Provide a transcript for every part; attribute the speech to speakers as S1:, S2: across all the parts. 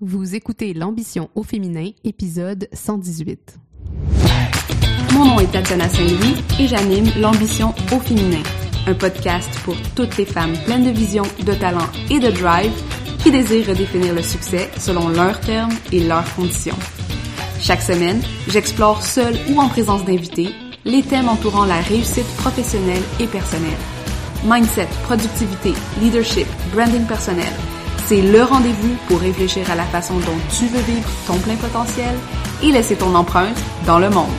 S1: Vous écoutez L'Ambition au féminin, épisode 118.
S2: Mon nom est Tatiana Saint-Louis et j'anime L'Ambition au féminin, un podcast pour toutes les femmes pleines de vision, de talent et de drive qui désirent redéfinir le succès selon leurs termes et leurs conditions. Chaque semaine, j'explore seule ou en présence d'invités les thèmes entourant la réussite professionnelle et personnelle. Mindset, productivité, leadership, branding personnel. C'est le rendez-vous pour réfléchir à la façon dont tu veux vivre ton plein potentiel et laisser ton empreinte dans le monde.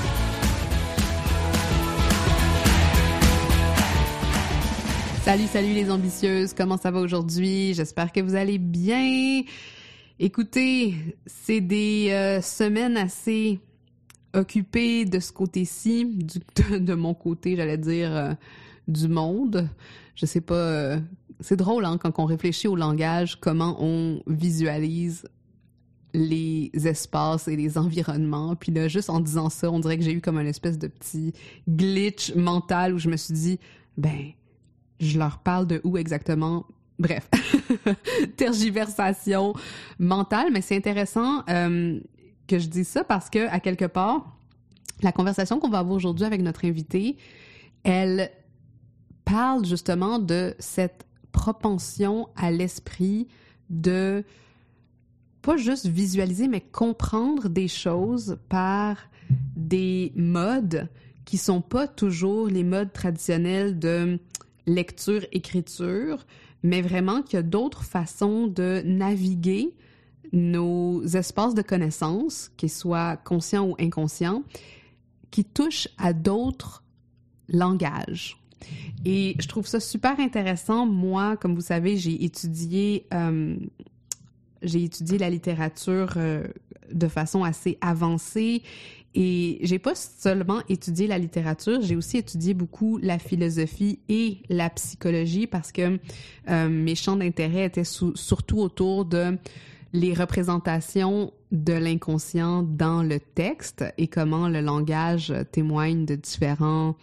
S1: Salut les ambitieuses, comment ça va aujourd'hui? J'espère que vous allez bien. Écoutez, c'est des semaines assez occupées de ce côté-ci, de mon côté, j'allais dire, du monde. Je sais pas, c'est drôle hein, quand on réfléchit au langage, comment on visualise les espaces et les environnements. Puis là, juste en disant ça, on dirait que j'ai eu comme une espèce de petit glitch mental où je me suis dit, je leur parle de où exactement? Bref, tergiversation mentale, mais c'est intéressant que je dise ça parce que, à quelque part, la conversation qu'on va avoir aujourd'hui avec notre invitée, elle parle justement de cette propension à l'esprit de pas juste visualiser, mais comprendre des choses par des modes qui sont pas toujours les modes traditionnels de lecture-écriture, mais vraiment qu'il y a d'autres façons de naviguer nos espaces de connaissances, qu'ils soient conscients ou inconscients, qui touchent à d'autres langages. Et je trouve ça super intéressant. Moi, comme vous savez, j'ai étudié la littérature de façon assez avancée et j'ai pas seulement étudié la littérature, j'ai aussi étudié beaucoup la philosophie et la psychologie parce que mes champs d'intérêt étaient surtout autour de les représentations de l'inconscient dans le texte et comment le langage témoigne de différents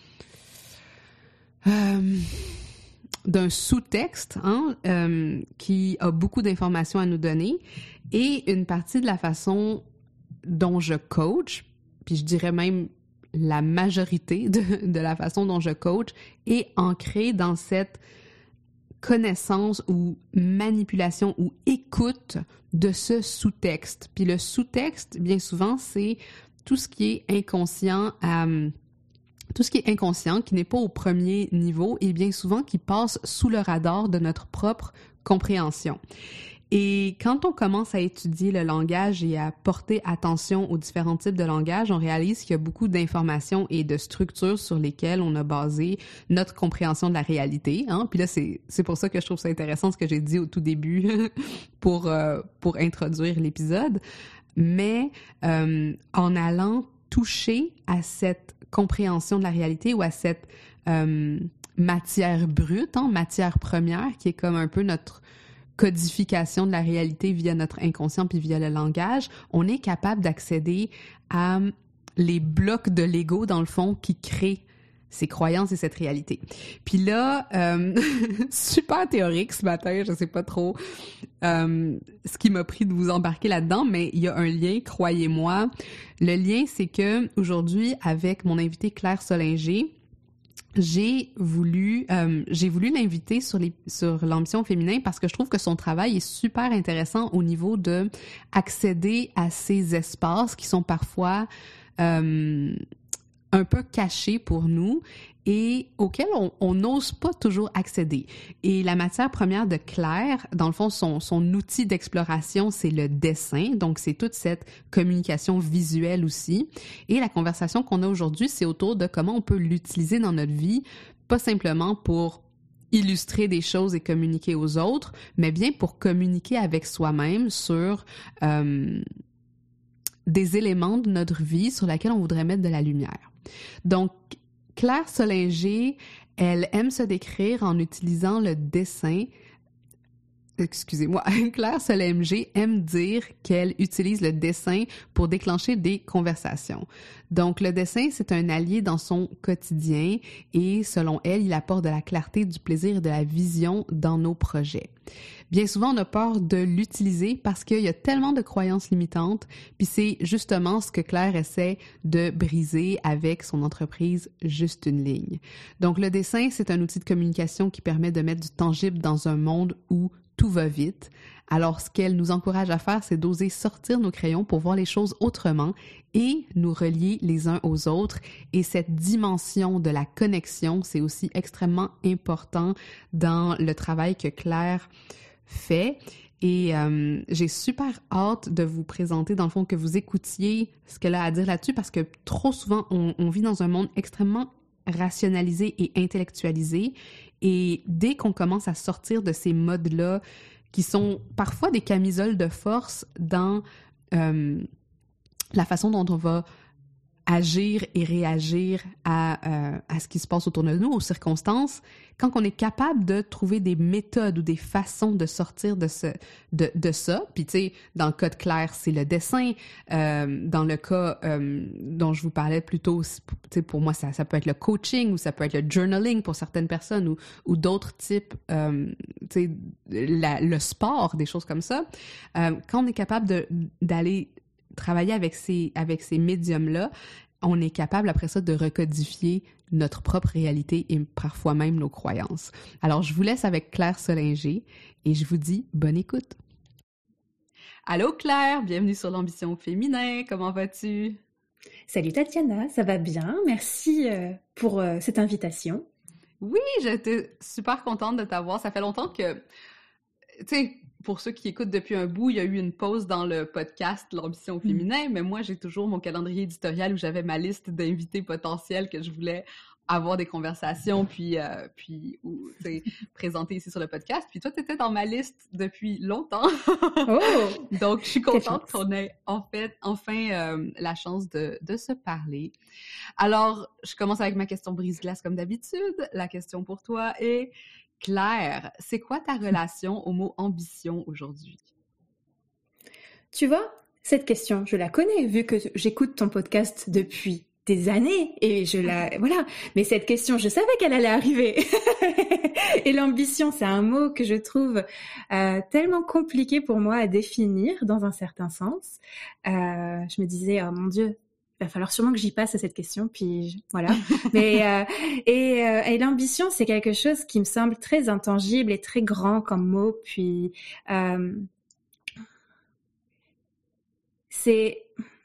S1: d'un sous-texte qui a beaucoup d'informations à nous donner et une partie de la façon dont je coach, puis je dirais même la majorité de la façon dont je coach est ancrée dans cette connaissance ou manipulation ou écoute de ce sous-texte. Puis le sous-texte, bien souvent, c'est tout ce qui est inconscient tout ce qui est inconscient, qui n'est pas au premier niveau et bien souvent qui passe sous le radar de notre propre compréhension. Et quand on commence à étudier le langage et à porter attention aux différents types de langage, on réalise qu'il y a beaucoup d'informations et de structures sur lesquelles on a basé notre compréhension de la réalité. Hein? Puis là, c'est pour ça que je trouve ça intéressant ce que j'ai dit au tout début pour introduire l'épisode. Mais en allant toucher à cette compréhension de la réalité ou à cette matière brute, matière première, qui est comme un peu notre codification de la réalité via notre inconscient puis via le langage, on est capable d'accéder à les blocs de l'ego, dans le fond, qui créent ces croyances et cette réalité. Puis là, super théorique ce matin, je sais pas trop ce qui m'a pris de vous embarquer là-dedans, mais il y a un lien, croyez-moi. Le lien, c'est que aujourd'hui, avec mon invitée Claire Solinger, j'ai voulu l'inviter sur l'ambition féminin parce que je trouve que son travail est super intéressant au niveau de accéder à ces espaces qui sont parfois un peu cachés pour nous et auxquels on n'ose pas toujours accéder. Et la matière première de Claire, dans le fond, son outil d'exploration, c'est le dessin. Donc, c'est toute cette communication visuelle aussi. Et la conversation qu'on a aujourd'hui, c'est autour de comment on peut l'utiliser dans notre vie, pas simplement pour illustrer des choses et communiquer aux autres, mais bien pour communiquer avec soi-même sur des éléments de notre vie sur lesquels on voudrait mettre de la lumière. Donc, Claire Solinger, elle aime se décrire en utilisant le dessin. Excusez-moi, Claire Solinger aime dire qu'elle utilise le dessin pour déclencher des conversations. Donc, le dessin, c'est un allié dans son quotidien et selon elle, il apporte de la clarté, du plaisir et de la vision dans nos projets. bien souvent, on a peur de l'utiliser parce qu'il y a tellement de croyances limitantes, puis c'est justement ce que Claire essaie de briser avec son entreprise Juste une ligne. Donc, le dessin, c'est un outil de communication qui permet de mettre du tangible dans un monde où tout va vite. Alors, ce qu'elle nous encourage à faire, c'est d'oser sortir nos crayons pour voir les choses autrement et nous relier les uns aux autres. Et cette dimension de la connexion, c'est aussi extrêmement important dans le travail que Claire fait. Et j'ai super hâte de vous présenter, dans le fond, que vous écoutiez ce qu'elle a à dire là-dessus, parce que trop souvent, on vit dans un monde extrêmement rationalisé et intellectualisé. Et dès qu'on commence à sortir de ces modes-là, qui sont parfois des camisoles de force dans la façon dont on va agir et réagir à ce qui se passe autour de nous, aux circonstances, quand on est capable de trouver des méthodes ou des façons de sortir de ça, puis tu sais, dans le cas de Claire, c'est le dessin, dans le cas dont je vous parlais plus tôt, tu sais, pour moi, ça peut être le coaching ou ça peut être le journaling pour certaines personnes ou d'autres types, tu sais, le sport, des choses comme ça. Quand on est capable d'aller travailler avec ces médiums-là, on est capable après ça de recodifier notre propre réalité et parfois même nos croyances. Alors, je vous laisse avec Claire Solinger et je vous dis bonne écoute. Allô Claire, bienvenue sur l'Ambition féminin, comment vas-tu?
S3: Salut Tatiana, ça va bien, merci pour cette invitation.
S1: Oui, j'étais super contente de t'avoir, ça fait longtemps que, tu sais, pour ceux qui écoutent depuis un bout, il y a eu une pause dans le podcast L'Ambition féminin, mais moi, j'ai toujours mon calendrier éditorial où j'avais ma liste d'invités potentiels que je voulais avoir des conversations, puis présenter ici sur le podcast. Puis toi, tu étais dans ma liste depuis longtemps.
S3: Oh!
S1: Donc, je suis contente qu'on ait enfin la chance de se parler. Alors, je commence avec ma question brise-glace comme d'habitude. La question pour toi est... Claire, c'est quoi ta relation au mot ambition aujourd'hui?
S3: Tu vois, cette question, je la connais, vu que j'écoute ton podcast depuis des années, et voilà. Mais cette question, je savais qu'elle allait arriver. Et l'ambition, c'est un mot que je trouve tellement compliqué pour moi à définir, dans un certain sens. Je me disais, oh mon Dieu, il va falloir sûrement que j'y passe à cette question, puis voilà. Mais et l'ambition, c'est quelque chose qui me semble très intangible et très grand comme mot. Puis c'est,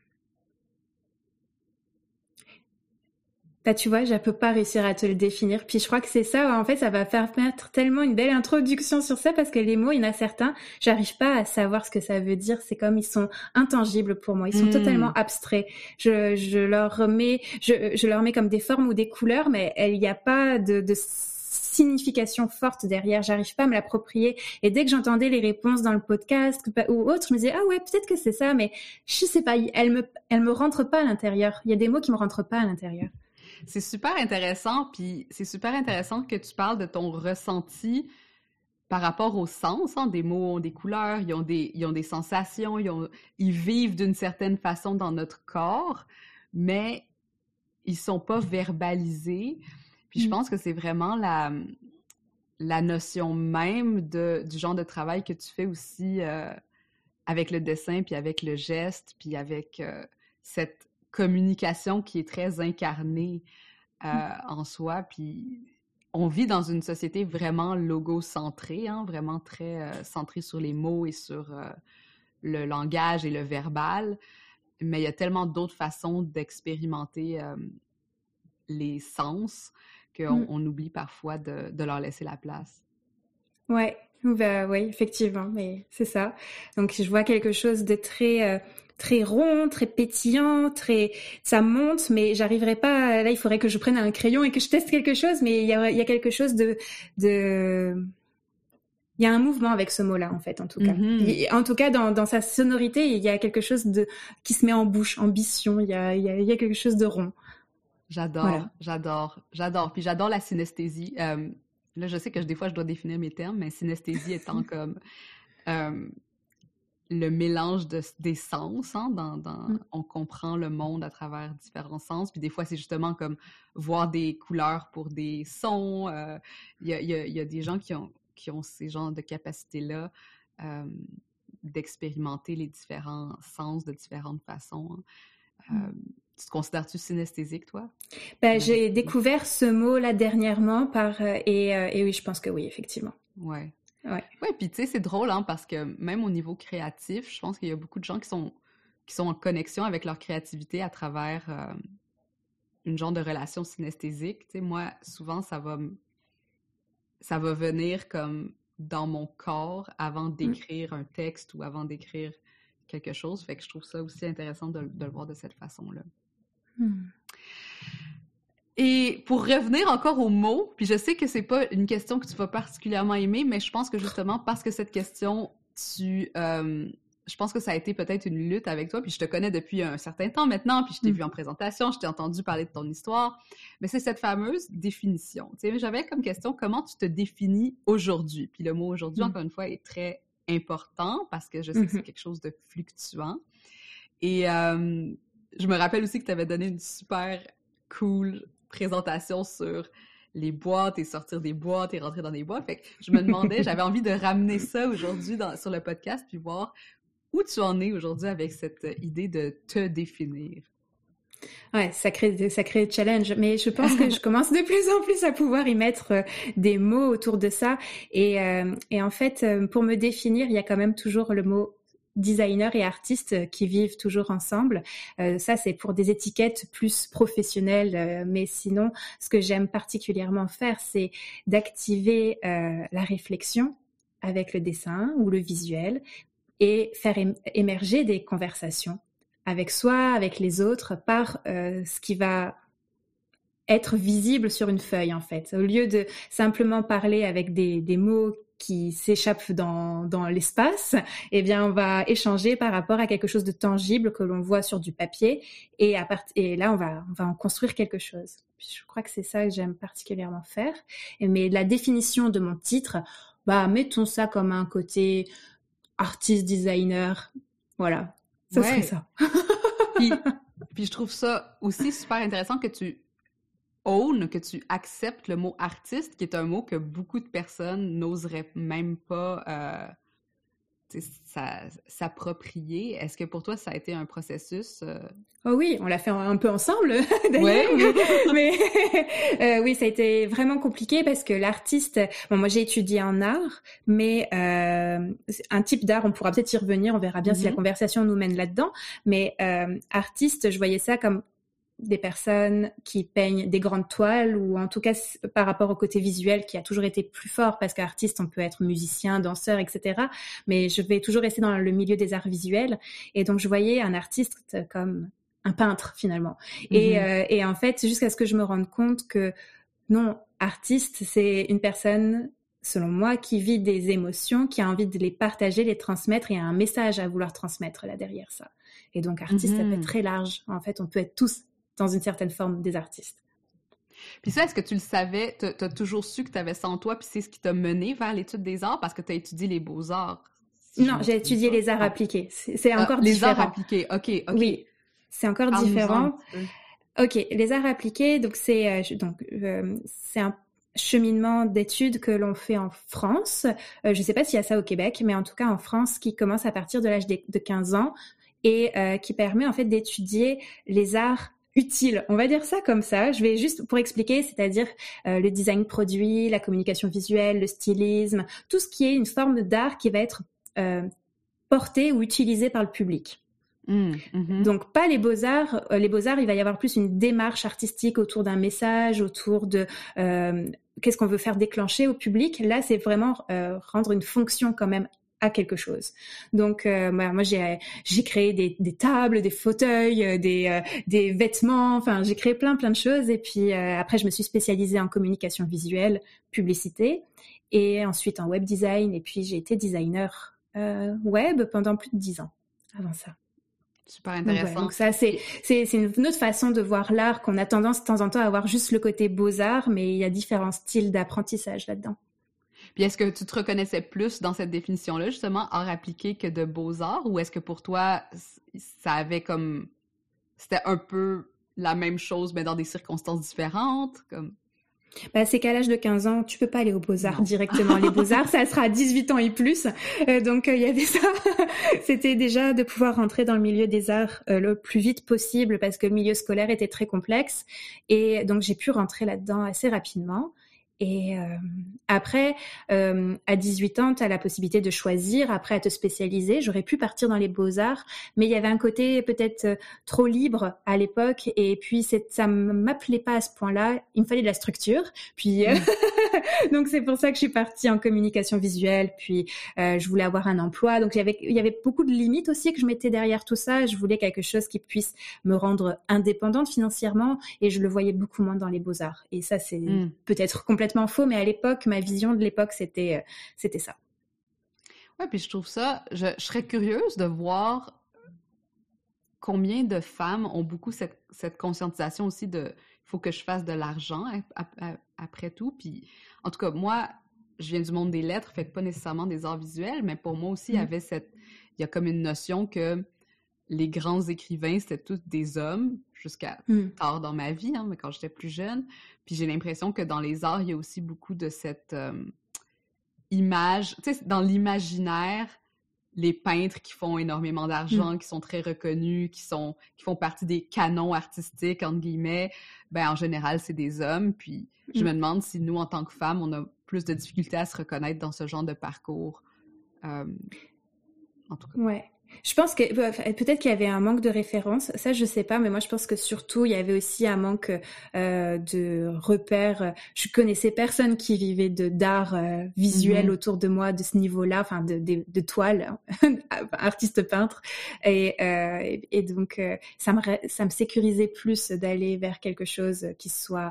S3: bah tu vois, je peux pas réussir à te le définir. Puis je crois que c'est ça. En fait, ça va faire mettre tellement une belle introduction sur ça parce que les mots, il y en a certains, j'arrive pas à savoir ce que ça veut dire. C'est comme ils sont intangibles pour moi. Ils sont totalement abstraits. Je leur mets comme des formes ou des couleurs, mais il n'y a pas de signification forte derrière. J'arrive pas à me l'approprier. Et dès que j'entendais les réponses dans le podcast ou autre, je me disais ah ouais, peut-être que c'est ça, mais je sais pas. Elle me rentre pas à l'intérieur. Il y a des mots qui me rentrent pas à l'intérieur.
S1: C'est super intéressant, puis c'est super intéressant que tu parles de ton ressenti par rapport au sens. Des mots ont des couleurs, ils ont des sensations, ils vivent d'une certaine façon dans notre corps, mais ils sont pas verbalisés. Puis je pense que c'est vraiment la notion même du genre de travail que tu fais aussi avec le dessin, puis avec le geste, puis avec cette communication qui est très incarnée en soi, puis on vit dans une société vraiment logocentrée, vraiment très centrée sur les mots et sur le langage et le verbal, mais il y a tellement d'autres façons d'expérimenter les sens qu'on oublie parfois de leur laisser la place.
S3: Ouais, bah oui, effectivement, mais c'est ça. Donc je vois quelque chose de très rond, très pétillant, ça monte, mais j'arriverai pas. Là, il faudrait que je prenne un crayon et que je teste quelque chose, mais il y a quelque chose il y a un mouvement avec ce mot-là, en fait, en tout cas. En tout cas, dans sa sonorité, il y a quelque chose qui se met en bouche, ambition. Il y a quelque chose de rond.
S1: J'adore. Puis j'adore la synesthésie. Là, je sais que des fois, je dois définir mes termes, mais synesthésie étant comme le mélange des sens. On comprend le monde à travers différents sens. Puis des fois, c'est justement comme voir des couleurs pour des sons. Il y a des gens qui ont qui ont ces genres de capacités-là d'expérimenter les différents sens de différentes façons. Tu te considères-tu synesthésique, toi?
S3: Ben, j'ai découvert ce mot-là dernièrement et oui, je pense que oui, effectivement.
S1: Ouais.
S3: Ouais.
S1: Ouais, puis tu sais, c'est drôle, hein, parce que même au niveau créatif, je pense qu'il y a beaucoup de gens qui sont en connexion avec leur créativité à travers une genre de relation synesthésique. Tu sais, moi, souvent, ça va venir comme dans mon corps avant d'écrire un texte ou avant d'écrire quelque chose. Fait que je trouve ça aussi intéressant de le voir de cette façon-là. Et pour revenir encore aux mots, puis je sais que c'est pas une question que tu vas particulièrement aimer, mais je pense que justement parce que cette question, je pense que ça a été peut-être une lutte avec toi, puis je te connais depuis un certain temps maintenant, puis je t'ai vu en présentation, je t'ai entendu parler de ton histoire, mais c'est cette fameuse définition. Tu sais, j'avais comme question, comment tu te définis aujourd'hui? Puis le mot aujourd'hui, encore une fois, est très important parce que je sais que c'est quelque chose de fluctuant. Et je me rappelle aussi que tu avais donné une super cool présentation sur les boîtes et sortir des boîtes et rentrer dans des boîtes. Fait que je me demandais, j'avais envie de ramener ça aujourd'hui sur le podcast puis voir où tu en es aujourd'hui avec cette idée de te définir.
S3: Ouais, sacré challenge. Mais je pense que je commence de plus en plus à pouvoir y mettre des mots autour de ça. Et en fait, pour me définir, il y a quand même toujours le mot designer et artiste qui vivent toujours ensemble. Ça, c'est pour des étiquettes plus professionnelles. Mais sinon, ce que j'aime particulièrement faire, c'est d'activer la réflexion avec le dessin ou le visuel et faire émerger des conversations avec soi, avec les autres, par ce qui va être visible sur une feuille, en fait. Au lieu de simplement parler avec des mots qui s'échappent dans l'espace, eh bien, on va échanger par rapport à quelque chose de tangible que l'on voit sur du papier, et là, on va en construire quelque chose. Puis je crois que c'est ça que j'aime particulièrement faire. Mais la définition de mon titre, mettons ça comme un côté artiste, designer, voilà. Ça serait ça.
S1: puis je trouve ça aussi super intéressant que tu acceptes le mot artiste, qui est un mot que beaucoup de personnes n'oseraient même pas s'approprier. Est-ce que pour toi, ça a été un processus?
S3: Oh oui, on l'a fait un peu ensemble, d'ailleurs. Mais oui, ça a été vraiment compliqué parce que l'artiste... Bon, moi, j'ai étudié en art, mais un type d'art, on pourra peut-être y revenir, on verra bien si la conversation nous mène là-dedans. Mais artiste, je voyais ça comme des personnes qui peignent des grandes toiles, ou en tout cas par rapport au côté visuel qui a toujours été plus fort, parce qu'artiste, on peut être musicien, danseur, etc. Mais je vais toujours rester dans le milieu des arts visuels. Et donc, je voyais un artiste comme un peintre, finalement. Et en fait, jusqu'à ce que je me rende compte que non, artiste, c'est une personne, selon moi, qui vit des émotions, qui a envie de les partager, les transmettre, et a un message à vouloir transmettre là derrière ça. Et donc, artiste, ça peut être très large. En fait, on peut être tous dans une certaine forme des artistes.
S1: Puis ça, est-ce que tu le savais? T'as toujours su que tu avais ça en toi, puis c'est ce qui t'a mené vers l'étude des arts, parce que tu as étudié les beaux-arts?
S3: Non, j'ai étudié les arts appliqués. C'est encore
S1: les
S3: différent.
S1: Les arts appliqués, OK.
S3: Oui, c'est encore différent. OK, les arts appliqués, donc c'est un cheminement d'études que l'on fait en France. Je sais pas s'il y a ça au Québec, mais en tout cas en France, qui commence à partir de l'âge de 15 ans et qui permet en fait d'étudier les arts utile, on va dire ça comme ça. Je vais juste pour expliquer, c'est-à-dire le design produit, la communication visuelle, le stylisme, tout ce qui est une forme d'art qui va être porté ou utilisé par le public. Donc pas les beaux-arts. Les beaux-arts, il va y avoir plus une démarche artistique autour d'un message, autour de qu'est-ce qu'on veut faire déclencher au public. Là, c'est vraiment rendre une fonction quand même à quelque chose. Donc moi j'ai créé des tables, des fauteuils, des vêtements, enfin j'ai créé plein de choses, et puis après je me suis spécialisée en communication visuelle, publicité, et ensuite en web design, et puis j'ai été designer web pendant plus de 10 ans avant ça.
S1: Super intéressant.
S3: Donc ça, c'est une autre façon de voir l'art, qu'on a tendance de temps en temps à avoir juste le côté beaux-arts, mais il y a différents styles d'apprentissage là-dedans.
S1: Puis est-ce que tu te reconnaissais plus dans cette définition-là, justement, art appliqué, que de beaux-arts, ou est-ce que pour toi, ça avait comme... C'était un peu la même chose, mais dans des circonstances différentes, comme...
S3: C'est qu'à l'âge de 15 ans, tu peux pas aller aux Beaux-Arts directement. Les Beaux-Arts, ça sera à 18 ans et plus. Donc, il y avait ça. C'était déjà de pouvoir rentrer dans le milieu des arts le plus vite possible parce que le milieu scolaire était très complexe. Et donc, j'ai pu rentrer là-dedans assez rapidement. Et après, à 18 ans, tu as la possibilité de choisir, après à te spécialiser. J'aurais pu partir dans les beaux-arts, mais il y avait un côté peut-être trop libre à l'époque, et puis ça m'appelait pas à ce point-là. Il me fallait de la structure, puis donc c'est pour ça que je suis partie en communication visuelle, puis je voulais avoir un emploi. Donc il y avait beaucoup de limites aussi que je mettais derrière tout ça. Je voulais quelque chose qui puisse me rendre indépendante financièrement, et je le voyais beaucoup moins dans les beaux-arts. Et ça, c'est peut-être complètement faux, mais à l'époque, ma vision de l'époque, c'était ça.
S1: Ouais, puis je trouve ça, je serais curieuse de voir combien de femmes ont beaucoup cette conscientisation aussi de il faut que je fasse de l'argent après tout. Puis en tout cas, moi, je viens du monde des lettres, fait que pas nécessairement des arts visuels, mais pour moi aussi, il y a comme une notion que les grands écrivains, c'était tous des hommes, jusqu'à tard dans ma vie, mais quand j'étais plus jeune. Puis j'ai l'impression que dans les arts, il y a aussi beaucoup de cette image, tu sais, dans l'imaginaire, les peintres qui font énormément d'argent, qui sont très reconnus, qui font partie des canons artistiques, entre guillemets, en général, c'est des hommes. Puis je me demande si nous, en tant que femmes, on a plus de difficultés à se reconnaître dans ce genre de parcours. En tout cas.
S3: Ouais. Je pense que peut-être qu'il y avait un manque de références, ça je sais pas, mais moi je pense que surtout il y avait aussi un manque de repères. Je connaissais personne qui vivait d'art visuel autour de moi de ce niveau-là, enfin de toile, artiste peintre, et donc ça me sécurisait plus d'aller vers quelque chose qui soit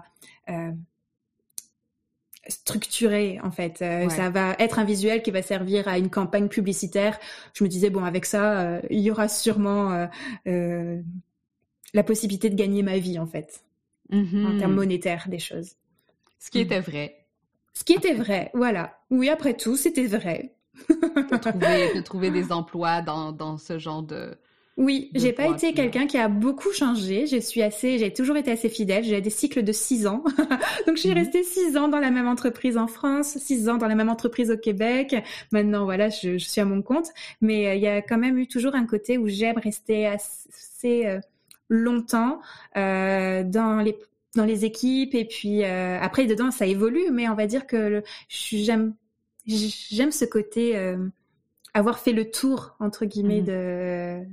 S3: structuré en fait. Ça va être un visuel qui va servir à une campagne publicitaire. Je me disais bon, avec ça il y aura sûrement la possibilité de gagner ma vie en fait, en termes monétaires des choses.
S1: Ce qui était vrai.
S3: Ce qui était vrai, voilà. Oui, après tout, c'était vrai.
S1: de trouver des emplois dans ce genre de...
S3: Oui, j'ai pas été quelqu'un qui a beaucoup changé. J'ai toujours été assez fidèle. J'ai des cycles de 6 ans. Donc, je suis restée 6 ans dans la même entreprise en France, 6 ans dans la même entreprise au Québec. Maintenant, voilà, je suis à mon compte. Mais il y a quand même eu toujours un côté où j'aime rester assez longtemps dans les équipes. Et puis, après, dedans, ça évolue. Mais on va dire que j'aime ce côté avoir fait le tour, entre guillemets,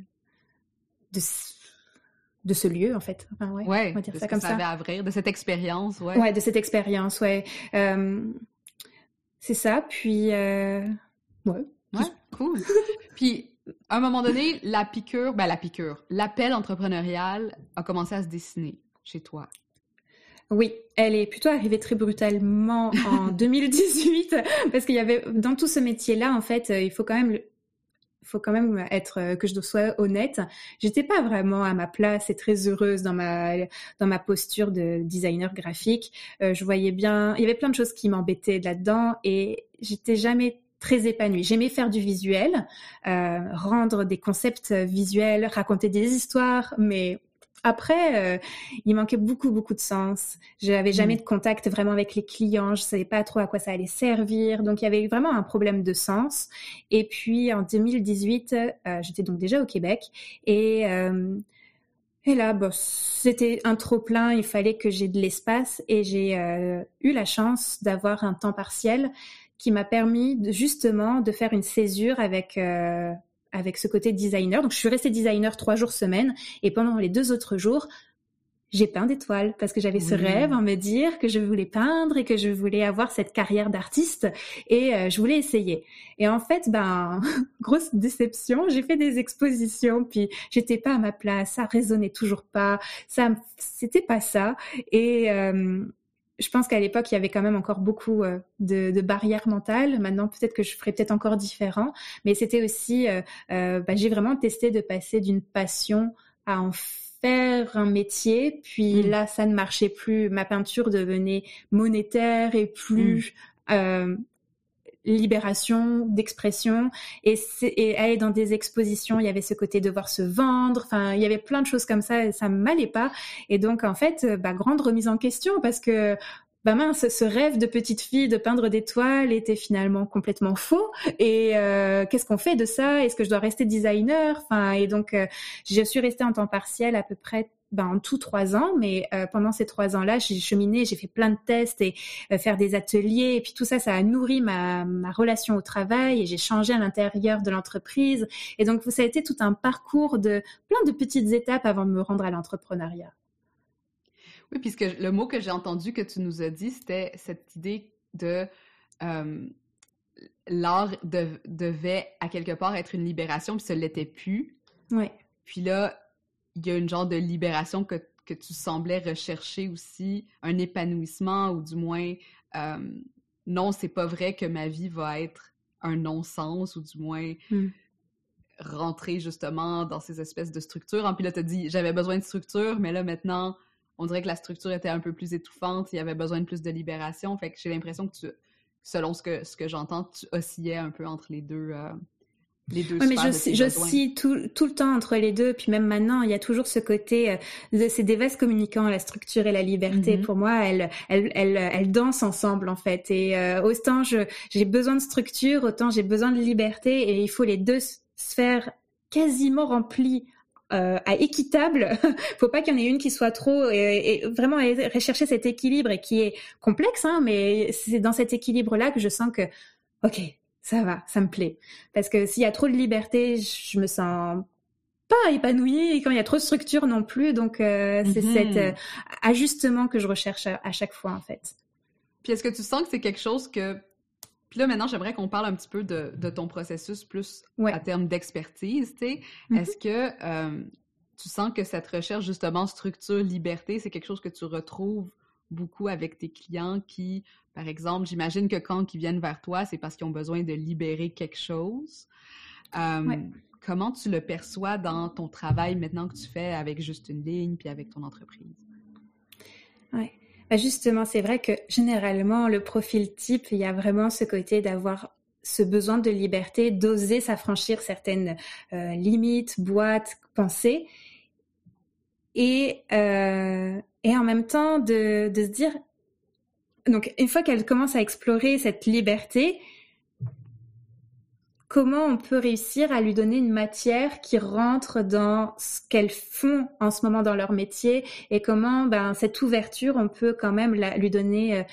S3: de ce lieu en fait. Enfin, on va dire ça comme ça.
S1: À vrai, de cette expérience,
S3: de cette expérience, c'est ça. Puis
S1: cool. Puis à un moment donné, l'appel entrepreneurial a commencé à se dessiner chez toi.
S3: Oui, elle est plutôt arrivée très brutalement en 2018 parce qu'il y avait dans tout ce métier-là en fait, il faut quand même être que je sois honnête. J'étais pas vraiment à ma place et très heureuse dans ma posture de designer graphique. Je voyais bien, il y avait plein de choses qui m'embêtaient là-dedans et j'étais jamais très épanouie. J'aimais faire du visuel, rendre des concepts visuels, raconter des histoires, mais après, il manquait beaucoup de sens. Je n'avais jamais de contact vraiment avec les clients. Je savais pas trop à quoi ça allait servir. Donc, il y avait vraiment un problème de sens. Et puis, en 2018, j'étais donc déjà au Québec. Et là, c'était un trop-plein. Il fallait que j'ai de l'espace. Et j'ai eu la chance d'avoir un temps partiel qui m'a permis justement de faire une césure avec ce côté designer. Donc, je suis restée designer 3 jours semaine. Et pendant les 2 autres jours, j'ai peint des toiles parce que j'avais ce rêve en me dire que je voulais peindre et que je voulais avoir cette carrière d'artiste et je voulais essayer. Et en fait, grosse déception, j'ai fait des expositions puis j'étais pas à ma place, ça résonnait toujours pas, c'était pas ça. Et je pense qu'à l'époque, il y avait quand même encore beaucoup de barrières mentales. Maintenant, peut-être que je ferais peut-être encore différent. Mais c'était aussi, j'ai vraiment testé de passer d'une passion à en faire un métier. Puis là, ça ne marchait plus. Ma peinture devenait monétaire et plus libération d'expression et aller dans des expositions, il y avait ce côté de devoir se vendre, enfin il y avait plein de choses comme ça et ça m'allait pas. Et donc en fait grande remise en question parce que bah mince, ce rêve de petite fille de peindre des toiles était finalement complètement faux. Et qu'est-ce qu'on fait de ça? Est-ce que je dois rester designer? Enfin, et donc je suis restée en temps partiel à peu près en tout 3 ans, mais pendant ces 3 ans-là, j'ai cheminé, j'ai fait plein de tests et faire des ateliers, et puis tout ça, ça a nourri ma relation au travail, et j'ai changé à l'intérieur de l'entreprise. Et donc ça a été tout un parcours de plein de petites étapes avant de me rendre à l'entrepreneuriat.
S1: Oui, puisque le mot que j'ai entendu que tu nous as dit, c'était cette idée de l'art devait à quelque part être une libération, puis ça l'était plus.
S3: Ouais.
S1: Puis là, il y a une genre de libération que tu semblais rechercher aussi, un épanouissement, ou du moins, non, c'est pas vrai que ma vie va être un non-sens, ou du moins rentrer justement dans ces espèces de structures. Puis là, t'as dit, j'avais besoin de structure, mais là, maintenant, on dirait que la structure était un peu plus étouffante, il y avait besoin de plus de libération. Fait que j'ai l'impression que selon ce que j'entends, tu oscillais un peu entre les deux. Oui,
S3: mais je scie tout le temps entre les deux. Puis même maintenant, il y a toujours ce côté, c'est des vases communicants, la structure et la liberté. Pour moi, elles dansent ensemble, en fait. Et autant j'ai besoin de structure, autant j'ai besoin de liberté. Et il faut les deux sphères quasiment remplies à équitable. Faut pas qu'il y en ait une qui soit trop, et vraiment rechercher cet équilibre, et qui est complexe, hein, mais c'est dans cet équilibre-là que je sens que, ok, ça va, ça me plaît. Parce que s'il y a trop de liberté, je me sens pas épanouie, et quand il y a trop de structure non plus. Donc c'est cet ajustement que je recherche à chaque fois, en fait.
S1: Puis est-ce que tu sens que c'est quelque chose que... Puis là, maintenant, j'aimerais qu'on parle un petit peu de ton processus plus à terme d'expertise, tu sais. Est-ce que tu sens que cette recherche, justement, structure, liberté, c'est quelque chose que tu retrouves beaucoup avec tes clients qui, par exemple, j'imagine que quand ils viennent vers toi, c'est parce qu'ils ont besoin de libérer quelque chose. Comment tu le perçois dans ton travail maintenant que tu fais avec Juste une ligne puis avec ton entreprise?
S3: Ouais. Justement, c'est vrai que généralement, le profil type, il y a vraiment ce côté d'avoir ce besoin de liberté, d'oser s'affranchir certaines limites, boîtes, pensées. Et en même temps, de se dire... Donc, une fois qu'elle commence à explorer cette liberté, comment on peut réussir à lui donner une matière qui rentre dans ce qu'elles font en ce moment dans leur métier, et comment cette ouverture, on peut quand même lui donner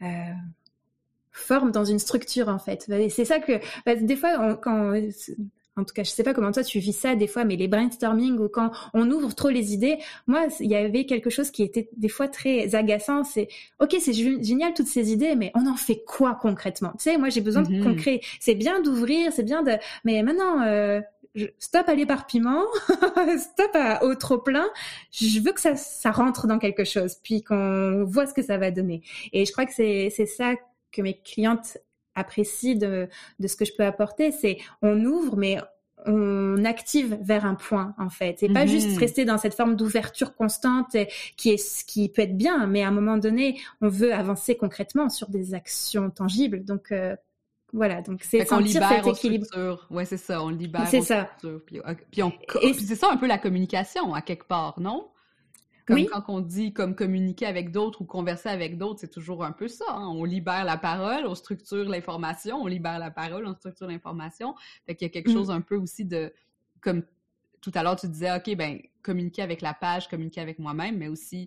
S3: forme dans une structure, en fait. Et c'est ça que des fois, en tout cas, je sais pas comment toi tu vis ça des fois, mais les brainstorming, ou quand on ouvre trop les idées, moi, il y avait quelque chose qui était des fois très agaçant. C'est, ok, c'est génial toutes ces idées, mais on en fait quoi concrètement? Tu sais, moi, j'ai besoin de concret. C'est bien d'ouvrir, c'est bien mais maintenant, stop à l'éparpillement, stop au trop plein. Je veux que ça rentre dans quelque chose, puis qu'on voit ce que ça va donner. Et je crois que c'est ça que mes clientes apprécie de ce que je peux apporter, c'est on ouvre, mais on active vers un point, en fait. Et pas juste rester dans cette forme d'ouverture constante qui peut être bien, mais à un moment donné, on veut avancer concrètement sur des actions tangibles. Donc, voilà. Donc, c'est sentir cet équilibre.
S1: Ouais, c'est ça. On libère
S3: aux structures.
S1: Puis c'est ça un peu la communication, à quelque part, non? Comme quand on dit comme communiquer avec d'autres ou converser avec d'autres, c'est toujours un peu ça. Hein? On libère la parole, on structure l'information, on libère la parole, on structure l'information. Fait qu'il y a quelque chose un peu aussi de... Comme tout à l'heure, tu disais, OK, communiquer avec la page, communiquer avec moi-même, mais aussi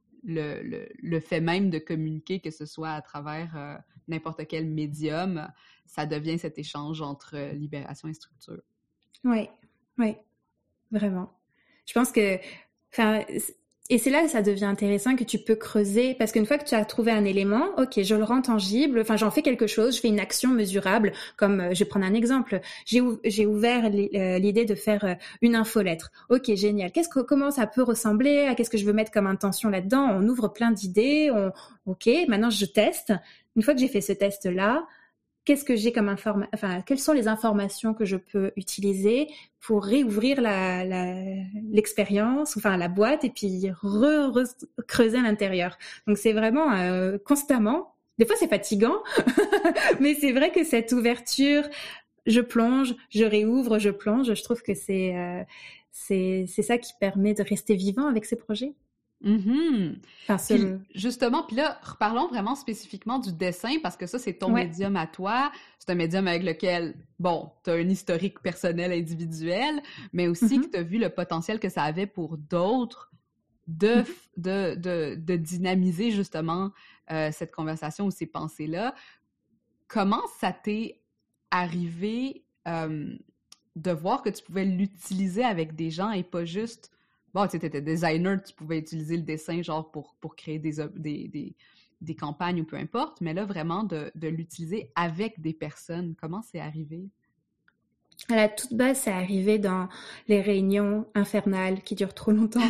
S1: le fait même de communiquer, que ce soit à travers n'importe quel médium, ça devient cet échange entre libération et structure.
S3: Oui, vraiment. Je pense que... Et c'est là que ça devient intéressant, que tu peux creuser, parce qu'une fois que tu as trouvé un élément, ok, je le rends tangible, j'en fais quelque chose, je fais une action mesurable, comme, je vais prendre un exemple, j'ai ouvert l'idée de faire une infolettre. Ok, génial. Comment ça peut ressembler, à qu'est-ce que je veux mettre comme intention là-dedans? On ouvre plein d'idées, ok, maintenant je teste. Une fois que j'ai fait ce test-là, qu'est-ce que j'ai comme quelles sont les informations que je peux utiliser pour réouvrir l'expérience, la boîte, et puis creuser à l'intérieur. Donc c'est vraiment constamment. Des fois c'est fatigant, mais c'est vrai que cette ouverture, je plonge, je réouvre, je plonge. Je trouve que c'est ça qui permet de rester vivant avec ces projets.
S1: Puis, justement, puis là, reparlons vraiment spécifiquement du dessin, parce que ça, c'est ton médium à toi. C'est un médium avec lequel, bon, tu as un historique personnel individuel, mais aussi que tu as vu le potentiel que ça avait pour d'autres de dynamiser justement cette conversation ou ces pensées-là. Comment ça t'est arrivé de voir que tu pouvais l'utiliser avec des gens et pas juste... Bon, tu étais designer, tu pouvais utiliser le dessin genre pour créer des campagnes ou peu importe, mais là, vraiment, de l'utiliser avec des personnes. Comment c'est arrivé?
S3: À la toute base, c'est arrivé dans les réunions infernales qui durent trop longtemps.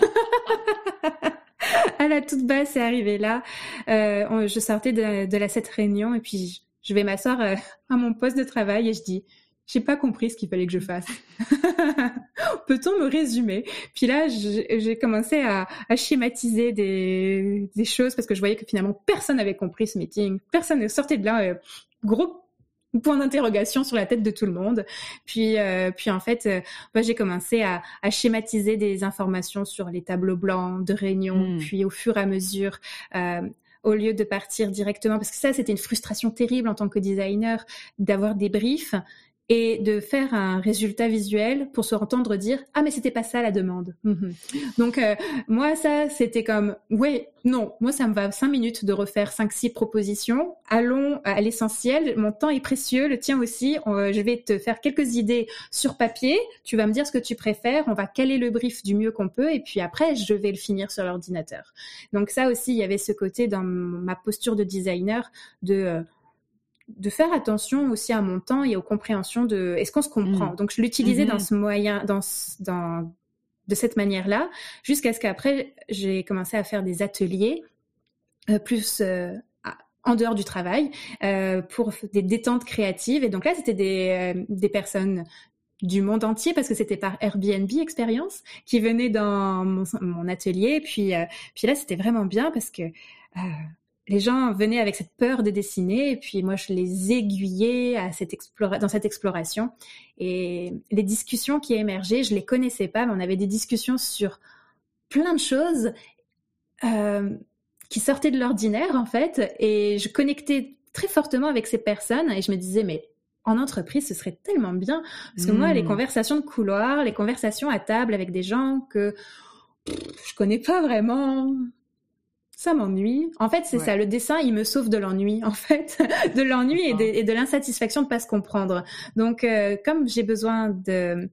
S3: À la toute base, c'est arrivé là. Je sortais de cette réunion et puis je vais m'asseoir à mon poste de travail et je dis... J'ai pas compris ce qu'il fallait que je fasse. Peut-on me résumer? Puis là, j'ai commencé à schématiser des choses parce que je voyais que finalement personne n'avait compris ce meeting. Personne ne sortait de là. Gros point d'interrogation sur la tête de tout le monde. Puis en fait, j'ai commencé à schématiser des informations sur les tableaux blancs de réunion. Puis au fur et à mesure, au lieu de partir directement, parce que ça, c'était une frustration terrible en tant que designer, d'avoir des briefs et de faire un résultat visuel pour se entendre dire « Ah, mais c'était pas ça la demande. » Donc, moi, ça, c'était comme « Ouais, non, moi, ça me va 5 minutes de refaire 5-6 propositions. Allons à l'essentiel. Mon temps est précieux, le tien aussi. Je vais te faire quelques idées sur papier. Tu vas me dire ce que tu préfères. On va caler le brief du mieux qu'on peut. Et puis après, je vais le finir sur l'ordinateur. » Donc ça aussi, il y avait ce côté dans ma posture de designer de faire attention aussi à mon temps et aux compréhensions de est-ce qu'on se comprend. Donc je l'utilisais dans ce moyen, de cette manière-là, jusqu'à ce qu'après j'ai commencé à faire des ateliers plus en dehors du travail pour des détentes créatives. Et donc là c'était des personnes du monde entier parce que c'était par Airbnb Expérience qui venaient dans mon atelier. Puis là c'était vraiment bien parce que les gens venaient avec cette peur de dessiner et puis moi, je les aiguillais dans cette exploration. Et les discussions qui émergeaient, je les connaissais pas, mais on avait des discussions sur plein de choses qui sortaient de l'ordinaire, en fait. Et je connectais très fortement avec ces personnes et je me disais, mais en entreprise, ce serait tellement bien. Parce que moi, les conversations de couloir, les conversations à table avec des gens que je connais pas vraiment... Ça m'ennuie. En fait, c'est ça. Le dessin, il me sauve de l'ennui, en fait. De l'ennui et de l'insatisfaction de pas se comprendre. Donc, comme j'ai besoin de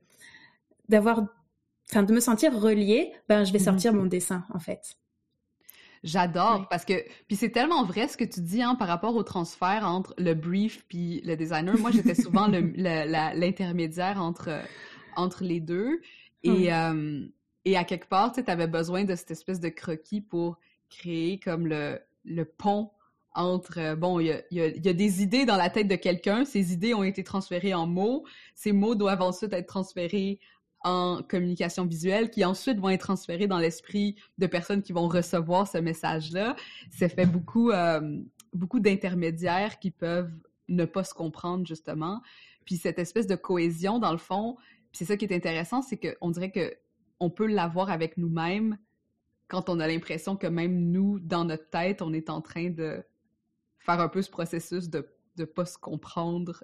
S3: me sentir reliée, je vais sortir mon dessin, en fait.
S1: J'adore, parce que... Puis c'est tellement vrai ce que tu dis, par rapport au transfert entre le brief puis le designer. Moi, j'étais souvent l'intermédiaire entre les deux. Et à quelque part, tu sais, t'avais besoin de cette espèce de croquis pour créer comme le pont entre, il y a des idées dans la tête de quelqu'un, ces idées ont été transférées en mots, ces mots doivent ensuite être transférés en communication visuelle, qui ensuite vont être transférés dans l'esprit de personnes qui vont recevoir ce message-là. Ça fait beaucoup d'intermédiaires qui peuvent ne pas se comprendre, justement. Puis cette espèce de cohésion, dans le fond, puis c'est ça qui est intéressant, c'est qu'on dirait qu'on peut l'avoir avec nous-mêmes quand on a l'impression que même nous, dans notre tête, on est en train de faire un peu ce processus de pas se comprendre.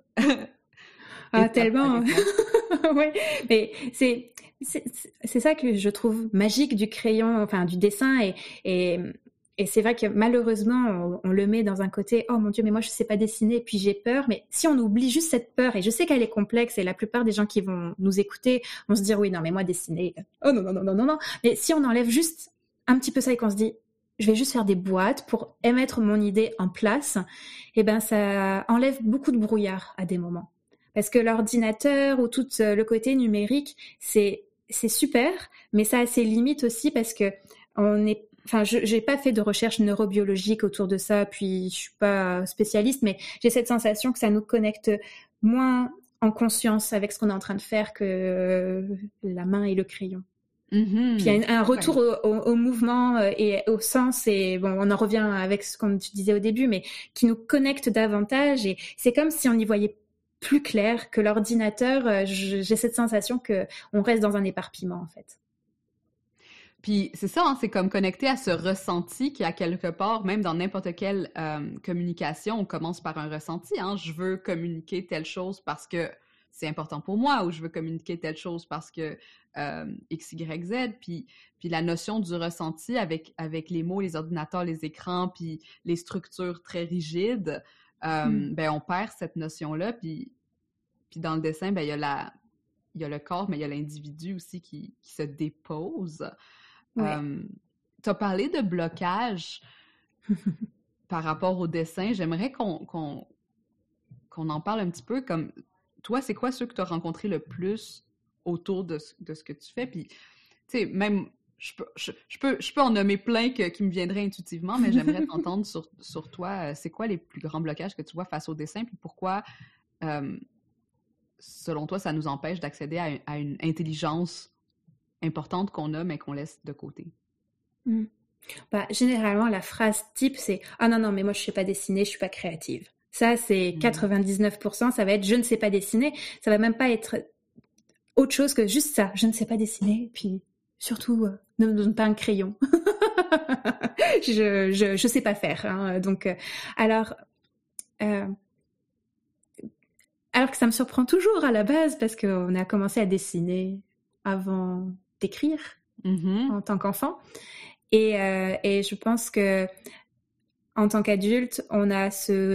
S3: Tellement. Oui, mais c'est ça que je trouve magique du crayon, enfin du dessin et c'est vrai que malheureusement on le met dans un côté oh mon Dieu mais moi je sais pas dessiner et puis j'ai peur, mais si on oublie juste cette peur, et je sais qu'elle est complexe et la plupart des gens qui vont nous écouter vont se dire oui non mais moi dessiner oh non, mais si on enlève juste un petit peu ça et qu'on se dit je vais juste faire des boîtes pour émettre mon idée en place, et ça enlève beaucoup de brouillard à des moments. Parce que l'ordinateur ou tout le côté numérique, c'est super, mais ça a ses limites aussi parce que j'ai pas fait de recherche neurobiologique autour de ça, puis je suis pas spécialiste, mais j'ai cette sensation que ça nous connecte moins en conscience avec ce qu'on est en train de faire que la main et le crayon. Puis il y a un retour au mouvement et au sens, et on en revient avec ce qu'on tu disais au début, mais qui nous connecte davantage, et c'est comme si on y voyait plus clair que l'ordinateur. J'ai cette sensation que on reste dans un éparpillement, en fait.
S1: Puis c'est ça, hein, c'est comme connecter à ce ressenti qui, à quelque part, même dans n'importe quelle communication, on commence par un ressenti. Hein. Je veux communiquer telle chose parce que c'est important pour moi, ou je veux communiquer telle chose parce que X, Y, Z. Puis la notion du ressenti avec les mots, les ordinateurs, les écrans, puis les structures très rigides, ben on perd cette notion-là. Puis dans le dessin, ben il y a le corps, mais il y a l'individu aussi qui se dépose.
S3: Ouais.
S1: Tu as parlé de blocage par rapport au dessin. J'aimerais qu'on en parle un petit peu. Comme toi, c'est quoi ceux que tu as rencontrés le plus autour de ce que tu fais? Puis, tu sais, même, je peux en nommer plein qui me viendraient intuitivement, mais j'aimerais t'entendre sur toi. C'est quoi les plus grands blocages que tu vois face au dessin? Puis pourquoi, selon toi, ça nous empêche d'accéder à une intelligence importante qu'on a, mais qu'on laisse de côté?
S3: Bah, généralement, la phrase type, c'est « Ah non, mais moi, je sais pas dessiner, je suis pas créative. » Ça, c'est 99%, ça va être « Je ne sais pas dessiner. » Ça va même pas être autre chose que juste ça. « Je ne sais pas dessiner. » Puis, surtout, ne me donne pas un crayon. Je sais pas faire. Hein. Donc, alors que ça me surprend toujours à la base, parce qu'on a commencé à dessiner avant d'écrire en tant qu'enfant. Et je pense que en tant qu'adulte, on a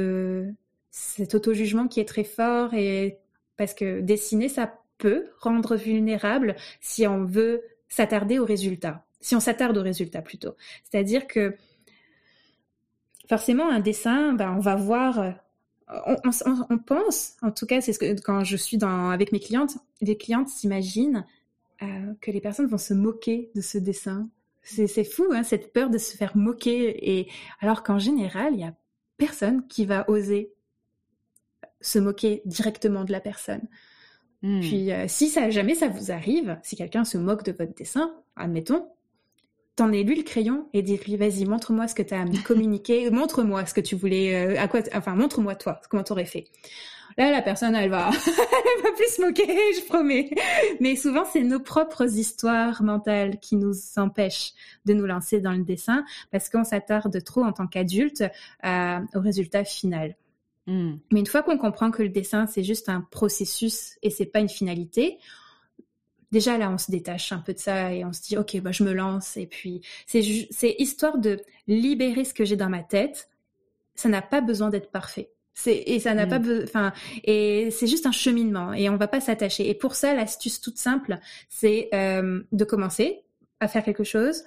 S3: cet auto-jugement qui est très fort, et parce que dessiner, ça peut rendre vulnérable si on veut s'attarder au résultat. Si on s'attarde au résultat plutôt. C'est-à-dire que forcément, un dessin, ben, on va voir... On pense, en tout cas, c'est ce que quand je suis avec mes clientes, les clientes s'imaginent que les personnes vont se moquer de ce dessin. C'est fou, hein, cette peur de se faire moquer. Et alors qu'en général, il y a personne qui va oser se moquer directement de la personne. Puis si jamais ça vous arrive, si quelqu'un se moque de votre dessin, admettons, tendez-lui le crayon et dites-lui, vas-y, montre-moi ce que tu as à me communiquer, montre-moi ce que tu voulais, montre-moi toi, comment t'aurais fait. Là, la personne, elle va plus se moquer, je promets. Mais souvent, c'est nos propres histoires mentales qui nous empêchent de nous lancer dans le dessin, parce qu'on s'attarde trop en tant qu'adulte au résultat final. Mais une fois qu'on comprend que le dessin, c'est juste un processus et c'est pas une finalité, déjà là, on se détache un peu de ça et on se dit, ok, bah je me lance. Et puis, c'est histoire de libérer ce que j'ai dans ma tête. Ça n'a pas besoin d'être parfait. Et c'est juste un cheminement et on va pas s'attacher. Et pour ça, l'astuce toute simple, c'est de commencer à faire quelque chose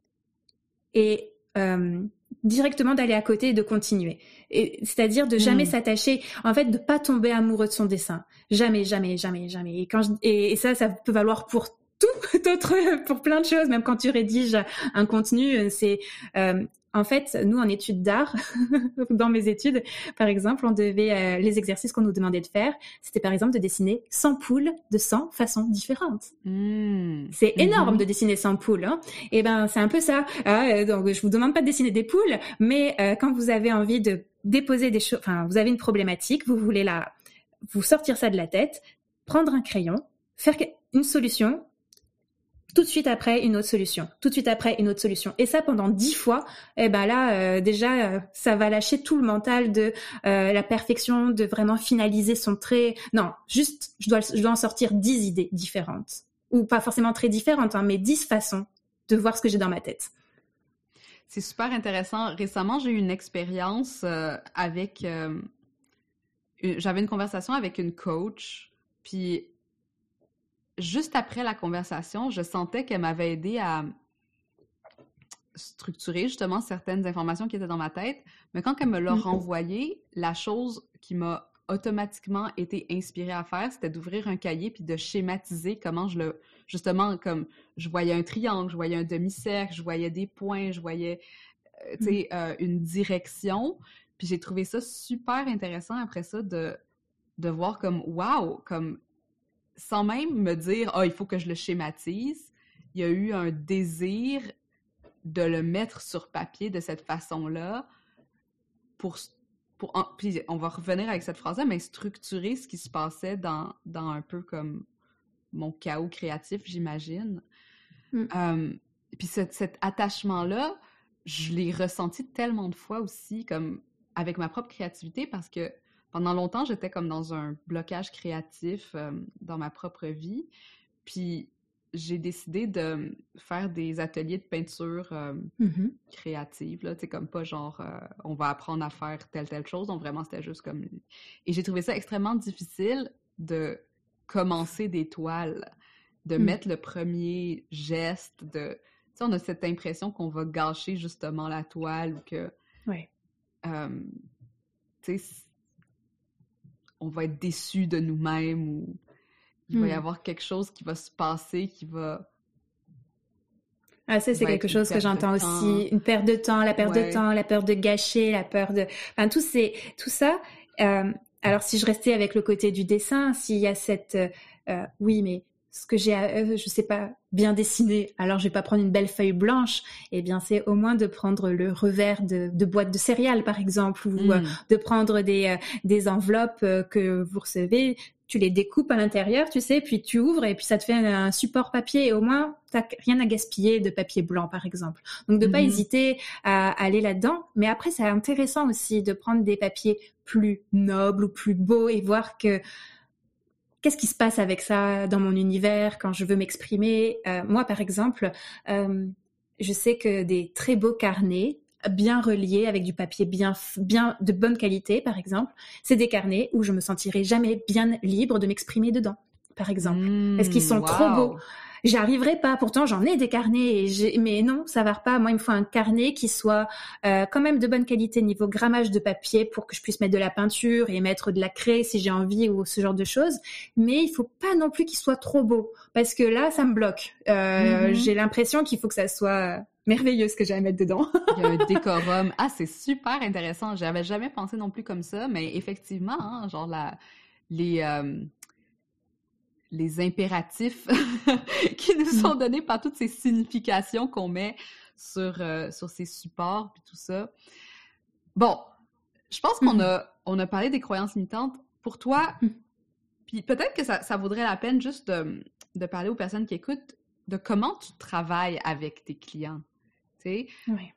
S3: et directement d'aller à côté et de continuer. C'est-à-dire de jamais s'attacher, en fait, de pas tomber amoureux de son dessin. Jamais, jamais, jamais, jamais. Et ça peut valoir pour tout autre, pour plein de choses. Même quand tu rédiges un contenu, c'est en fait, nous, en études d'art, dans mes études, par exemple, on devait, les exercices qu'on nous demandait de faire, c'était par exemple de dessiner 100 poules de 100 façons différentes. C'est énorme de dessiner 100 poules. Hein. Et ben, c'est un peu ça. Donc, je vous demande pas de dessiner des poules, mais quand vous avez envie de déposer des choses, enfin, vous avez une problématique, vous voulez vous sortir ça de la tête, prendre un crayon, faire une solution, tout de suite après une autre solution, tout de suite après une autre solution. Et ça pendant 10 fois, et ben là, déjà, ça va lâcher tout le mental de la perfection, de vraiment finaliser son trait. Non, juste, je dois en sortir 10 idées différentes. Ou pas forcément très différentes, hein, mais 10 façons de voir ce que j'ai dans ma tête.
S1: C'est super intéressant. Récemment, j'ai eu une expérience avec... j'avais une conversation avec une coach, puis... Juste après la conversation, je sentais qu'elle m'avait aidé à structurer justement certaines informations qui étaient dans ma tête. Mais quand elle me l'a renvoyé, la chose qui m'a automatiquement été inspirée à faire, c'était d'ouvrir un cahier puis de schématiser comment justement, comme je voyais un triangle, je voyais un demi-cercle, je voyais des points, je voyais, une direction. Puis j'ai trouvé ça super intéressant après ça de voir comme, wow, comme sans même me dire « Ah, il faut que je le schématise », il y a eu un désir de le mettre sur papier de cette façon-là puis on va revenir avec cette phrase-là, mais structurer ce qui se passait dans un peu comme mon chaos créatif, j'imagine. Puis cet attachement-là, je l'ai ressenti tellement de fois aussi, comme avec ma propre créativité, parce que pendant longtemps, j'étais comme dans un blocage créatif dans ma propre vie. Puis j'ai décidé de faire des ateliers de peinture créative, là, tu sais, comme pas genre on va apprendre à faire telle chose, donc vraiment c'était juste comme... Et j'ai trouvé ça extrêmement difficile de commencer des toiles, de mettre le premier geste, de... Tu sais, on a cette impression qu'on va gâcher justement la toile ou que...
S3: Ouais.
S1: Tu sais, on va être déçu de nous-mêmes ou il va y avoir quelque chose qui va se passer qui va...
S3: Ah, ça, c'est quelque chose que j'entends aussi. Une perte de temps, la perte de temps, la peur de gâcher, la peur de... Enfin, tout ça. Alors, si je restais avec le côté du dessin, s'il y a cette... oui, mais ce que j'ai, je sais pas, bien dessiner, alors je vais pas prendre une belle feuille blanche, eh bien, c'est au moins de prendre le revers de boîte de céréales, par exemple, ou de prendre des enveloppes que vous recevez, tu les découpes à l'intérieur, tu sais, puis tu ouvres et puis ça te fait un support papier et au moins t'as rien à gaspiller de papier blanc, par exemple. Donc de pas hésiter à aller là-dedans, mais après c'est intéressant aussi de prendre des papiers plus nobles ou plus beaux et voir que qu'est-ce qui se passe avec ça dans mon univers quand je veux m'exprimer. Moi, par exemple, je sais que des très beaux carnets bien reliés avec du papier bien de bonne qualité, par exemple, c'est des carnets où je me sentirai jamais bien libre de m'exprimer dedans, par exemple, parce qu'ils sont trop beaux. J'arriverai pas, pourtant j'en ai des carnets, mais non, ça va pas. Moi, il me faut un carnet qui soit quand même de bonne qualité niveau grammage de papier pour que je puisse mettre de la peinture et mettre de la craie si j'ai envie ou ce genre de choses. Mais il faut pas non plus qu'il soit trop beau, parce que là, ça me bloque. J'ai l'impression qu'il faut que ça soit merveilleux ce que j'ai à mettre dedans.
S1: Il y a un décorum. Ah, c'est super intéressant. J'avais jamais pensé non plus comme ça, mais effectivement, hein, genre les impératifs qui nous sont donnés par toutes ces significations qu'on met sur ces supports puis tout ça. Bon, je pense qu'on a parlé des croyances limitantes. Pour toi, puis peut-être que ça vaudrait la peine juste de parler aux personnes qui écoutent de comment tu travailles avec tes clients. Tu sais,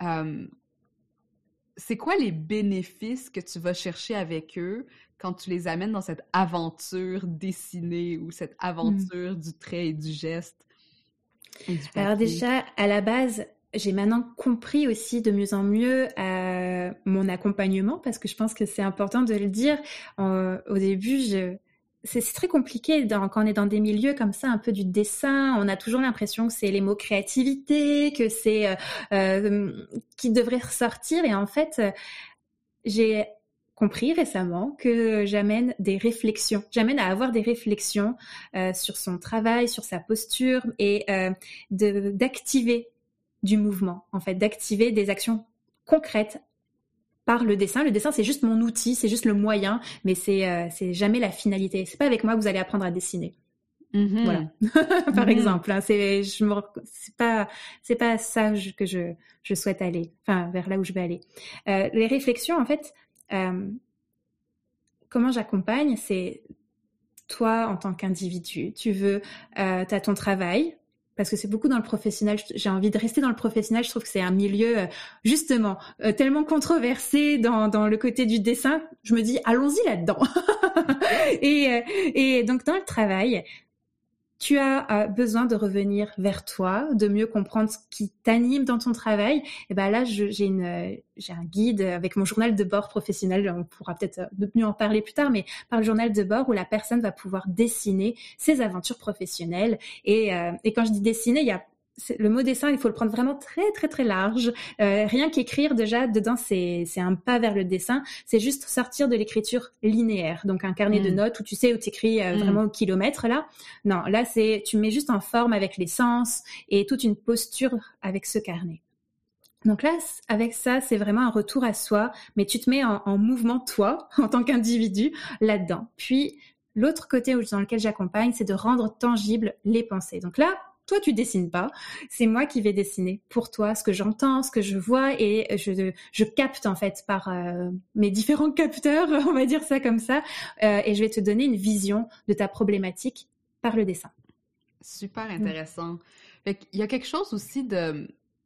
S1: c'est quoi les bénéfices que tu vas chercher avec eux quand tu les amènes dans cette aventure dessinée ou cette aventure du trait et du geste? Et du papier?
S3: Alors déjà, à la base, j'ai maintenant compris aussi de mieux en mieux mon accompagnement, parce que je pense que c'est important de le dire. Au début, c'est très compliqué quand on est dans des milieux comme ça, un peu du dessin. On a toujours l'impression que c'est les mots créativité, que c'est qui devrait ressortir. Et en fait, j'ai compris récemment que j'amène à avoir des réflexions sur son travail, sur sa posture et d'activer du mouvement, en fait, d'activer des actions concrètes par le dessin. Le dessin, c'est juste mon outil, c'est juste le moyen, mais c'est jamais la finalité. C'est pas avec moi que vous allez apprendre à dessiner. Voilà. Par exemple, hein, c'est pas ça que je souhaite aller, enfin vers là où je vais aller. Les réflexions, en fait, comment j'accompagne, c'est toi en tant qu'individu, t'as ton travail. Parce que c'est beaucoup dans le professionnel, j'ai envie de rester dans le professionnel, je trouve que c'est un milieu, justement, tellement controversé dans le côté du dessin, je me dis, allons-y là-dedans. Et donc, dans le travail, tu as besoin de revenir vers toi, de mieux comprendre ce qui t'anime dans ton travail. Et ben là, j'ai un guide avec mon journal de bord professionnel. On pourra peut-être mieux en parler plus tard, mais par le journal de bord où la personne va pouvoir dessiner ses aventures professionnelles. Et quand je dis dessiner, le mot dessin, il faut le prendre vraiment très très très large. Rien qu'écrire déjà dedans, c'est un pas vers le dessin. C'est juste sortir de l'écriture linéaire, donc un carnet de notes où tu sais où t'écris vraiment au kilomètre là. Non, là tu mets juste en forme avec les sens et toute une posture avec ce carnet. Donc là, avec ça, c'est vraiment un retour à soi, mais tu te mets en mouvement toi en tant qu'individu là-dedans. Puis l'autre côté dans lequel j'accompagne, c'est de rendre tangibles les pensées. Donc là, toi, tu dessines pas. C'est moi qui vais dessiner pour toi ce que j'entends, ce que je vois et je capte en fait par mes différents capteurs, on va dire ça comme ça, et je vais te donner une vision de ta problématique par le dessin.
S1: Super intéressant. Fait qu'il y a quelque chose aussi de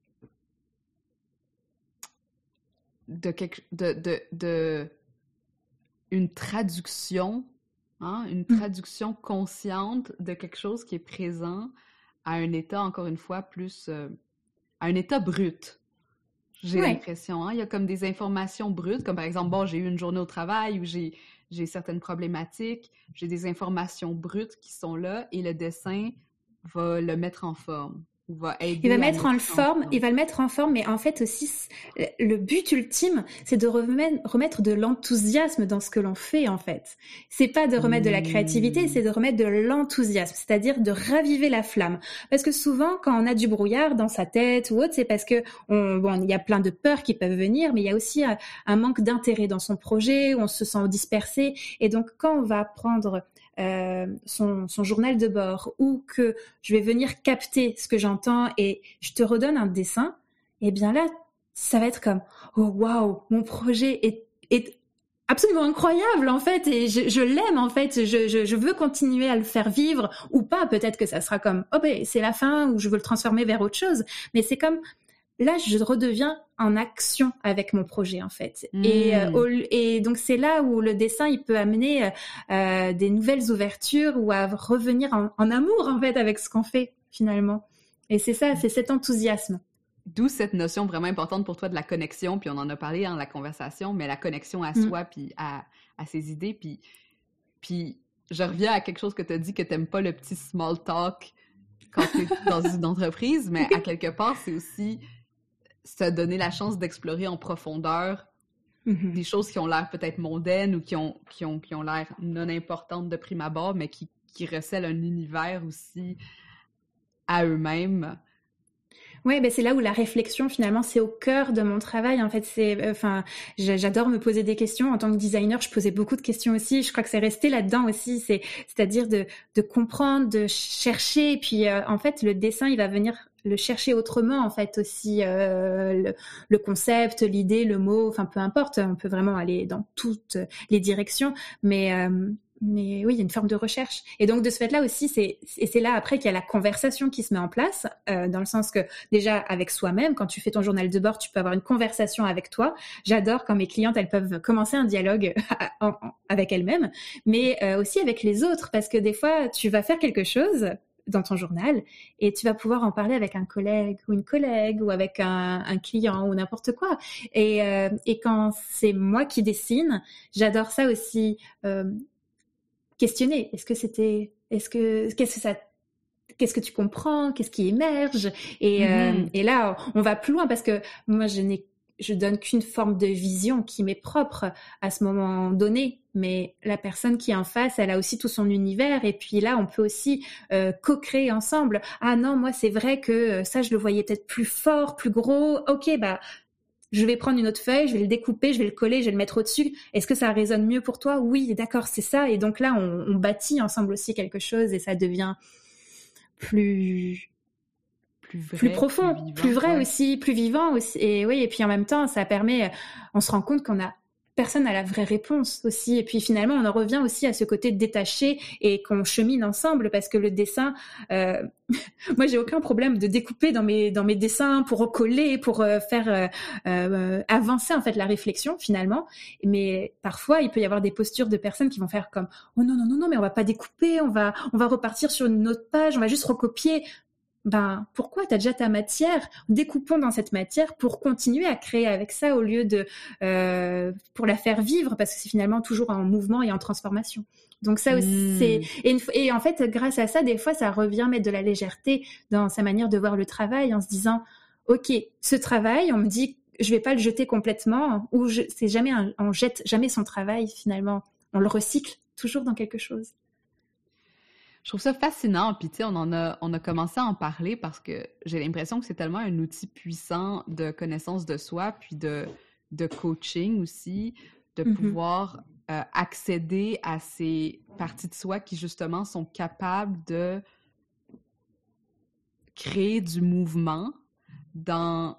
S1: une traduction, hein, une traduction consciente de quelque chose qui est présent à un état, encore une fois, plus à un état brut. J'ai l'impression, hein? Il y a comme des informations brutes, comme par exemple, bon, j'ai eu une journée au travail où j'ai certaines problématiques, j'ai des informations brutes qui sont là et le dessin va le mettre en forme. Va aider
S3: il va le mettre en forme, mais en fait aussi, le but ultime, c'est de remettre de l'enthousiasme dans ce que l'on fait, en fait. C'est pas de remettre de la créativité, c'est de remettre de l'enthousiasme, c'est-à-dire de raviver la flamme. Parce que souvent, quand on a du brouillard dans sa tête ou autre, c'est parce que il y a plein de peurs qui peuvent venir, mais il y a aussi un manque d'intérêt dans son projet, où on se sent dispersé. Et donc, quand on va prendre son journal de bord ou que je vais venir capter ce que j'entends et je te redonne un dessin, et bien là, ça va être comme « Oh waouh, mon projet est absolument incroyable en fait et je l'aime en fait, je veux continuer à le faire vivre ou pas, peut-être que ça sera comme « Oh ben c'est la fin » ou je veux le transformer vers autre chose, mais c'est comme là, je redeviens en action avec mon projet, en fait. Et donc, c'est là où le dessin, il peut amener des nouvelles ouvertures ou à revenir en amour, en fait, avec ce qu'on fait, finalement. Et c'est ça, c'est cet enthousiasme.
S1: D'où cette notion vraiment importante pour toi de la connexion, puis on en a parlé dans la conversation, mais la connexion à soi, puis à ses idées, puis je reviens à quelque chose que tu as dit, que tu n'aimes pas le petit small talk quand tu es dans une entreprise, mais à quelque part, c'est aussi se donner la chance d'explorer en profondeur des choses qui ont l'air peut-être mondaines ou qui ont l'air non importantes de prime abord, mais qui recèlent un univers aussi à eux-mêmes.
S3: Ouais, ben c'est là où la réflexion finalement c'est au cœur de mon travail en fait. J'adore me poser des questions en tant que designer. Je posais beaucoup de questions aussi. Je crois que c'est resté là-dedans aussi. C'est-à-dire de comprendre, de chercher. Et puis en fait le dessin il va venir le chercher autrement en fait aussi, le concept, l'idée, le mot, enfin peu importe, on peut vraiment aller dans toutes les directions, mais oui, il y a une forme de recherche. Et donc de ce fait-là aussi, c'est là après qu'il y a la conversation qui se met en place, dans le sens que déjà avec soi-même, quand tu fais ton journal de bord, tu peux avoir une conversation avec toi. J'adore quand mes clientes elles peuvent commencer un dialogue avec elles-mêmes, mais aussi avec les autres, parce que des fois tu vas faire quelque chose dans ton journal et tu vas pouvoir en parler avec un collègue ou une collègue ou avec un client ou n'importe quoi. Et quand c'est moi qui dessine, j'adore ça aussi, questionner. Qu'est-ce que tu comprends? Qu'est-ce qui émerge? Et là, on va plus loin parce que moi, je donne qu'une forme de vision qui m'est propre à ce moment donné. Mais la personne qui est en face, elle a aussi tout son univers. Et puis là, on peut aussi co-créer ensemble. Ah non, moi, c'est vrai que ça, je le voyais peut-être plus fort, plus gros. Ok, bah, je vais prendre une autre feuille, je vais le découper, je vais le coller, je vais le mettre au-dessus. Est-ce que ça résonne mieux pour toi? Oui, d'accord, c'est ça. Et donc là, on bâtit ensemble aussi quelque chose et ça devient plus vrai, plus profond, plus vrai aussi, plus vivant aussi. Et oui, et puis en même temps, ça permet, on se rend compte personne n'a la vraie réponse aussi. Et puis finalement, on en revient aussi à ce côté détaché et qu'on chemine ensemble parce que le dessin, moi, j'ai aucun problème de découper dans mes dessins pour recoller, pour faire avancer en fait la réflexion finalement. Mais parfois, il peut y avoir des postures de personnes qui vont faire comme oh non, mais on va pas découper, on va repartir sur une autre page, on va juste recopier. Ben, pourquoi? T'as déjà ta matière, découpons dans cette matière pour continuer à créer avec ça au lieu de pour la faire vivre parce que c'est finalement toujours en mouvement et en transformation. Donc ça aussi, et en fait, grâce à ça, des fois, ça revient mettre de la légèreté dans sa manière de voir le travail en se disant, ok, ce travail, on me dit, je vais pas le jeter complètement ou on jette jamais son travail finalement, on le recycle toujours dans quelque chose.
S1: Je trouve ça fascinant, puis tu sais, on a commencé à en parler parce que j'ai l'impression que c'est tellement un outil puissant de connaissance de soi, puis de coaching aussi, de pouvoir accéder à ces parties de soi qui justement sont capables de créer du mouvement dans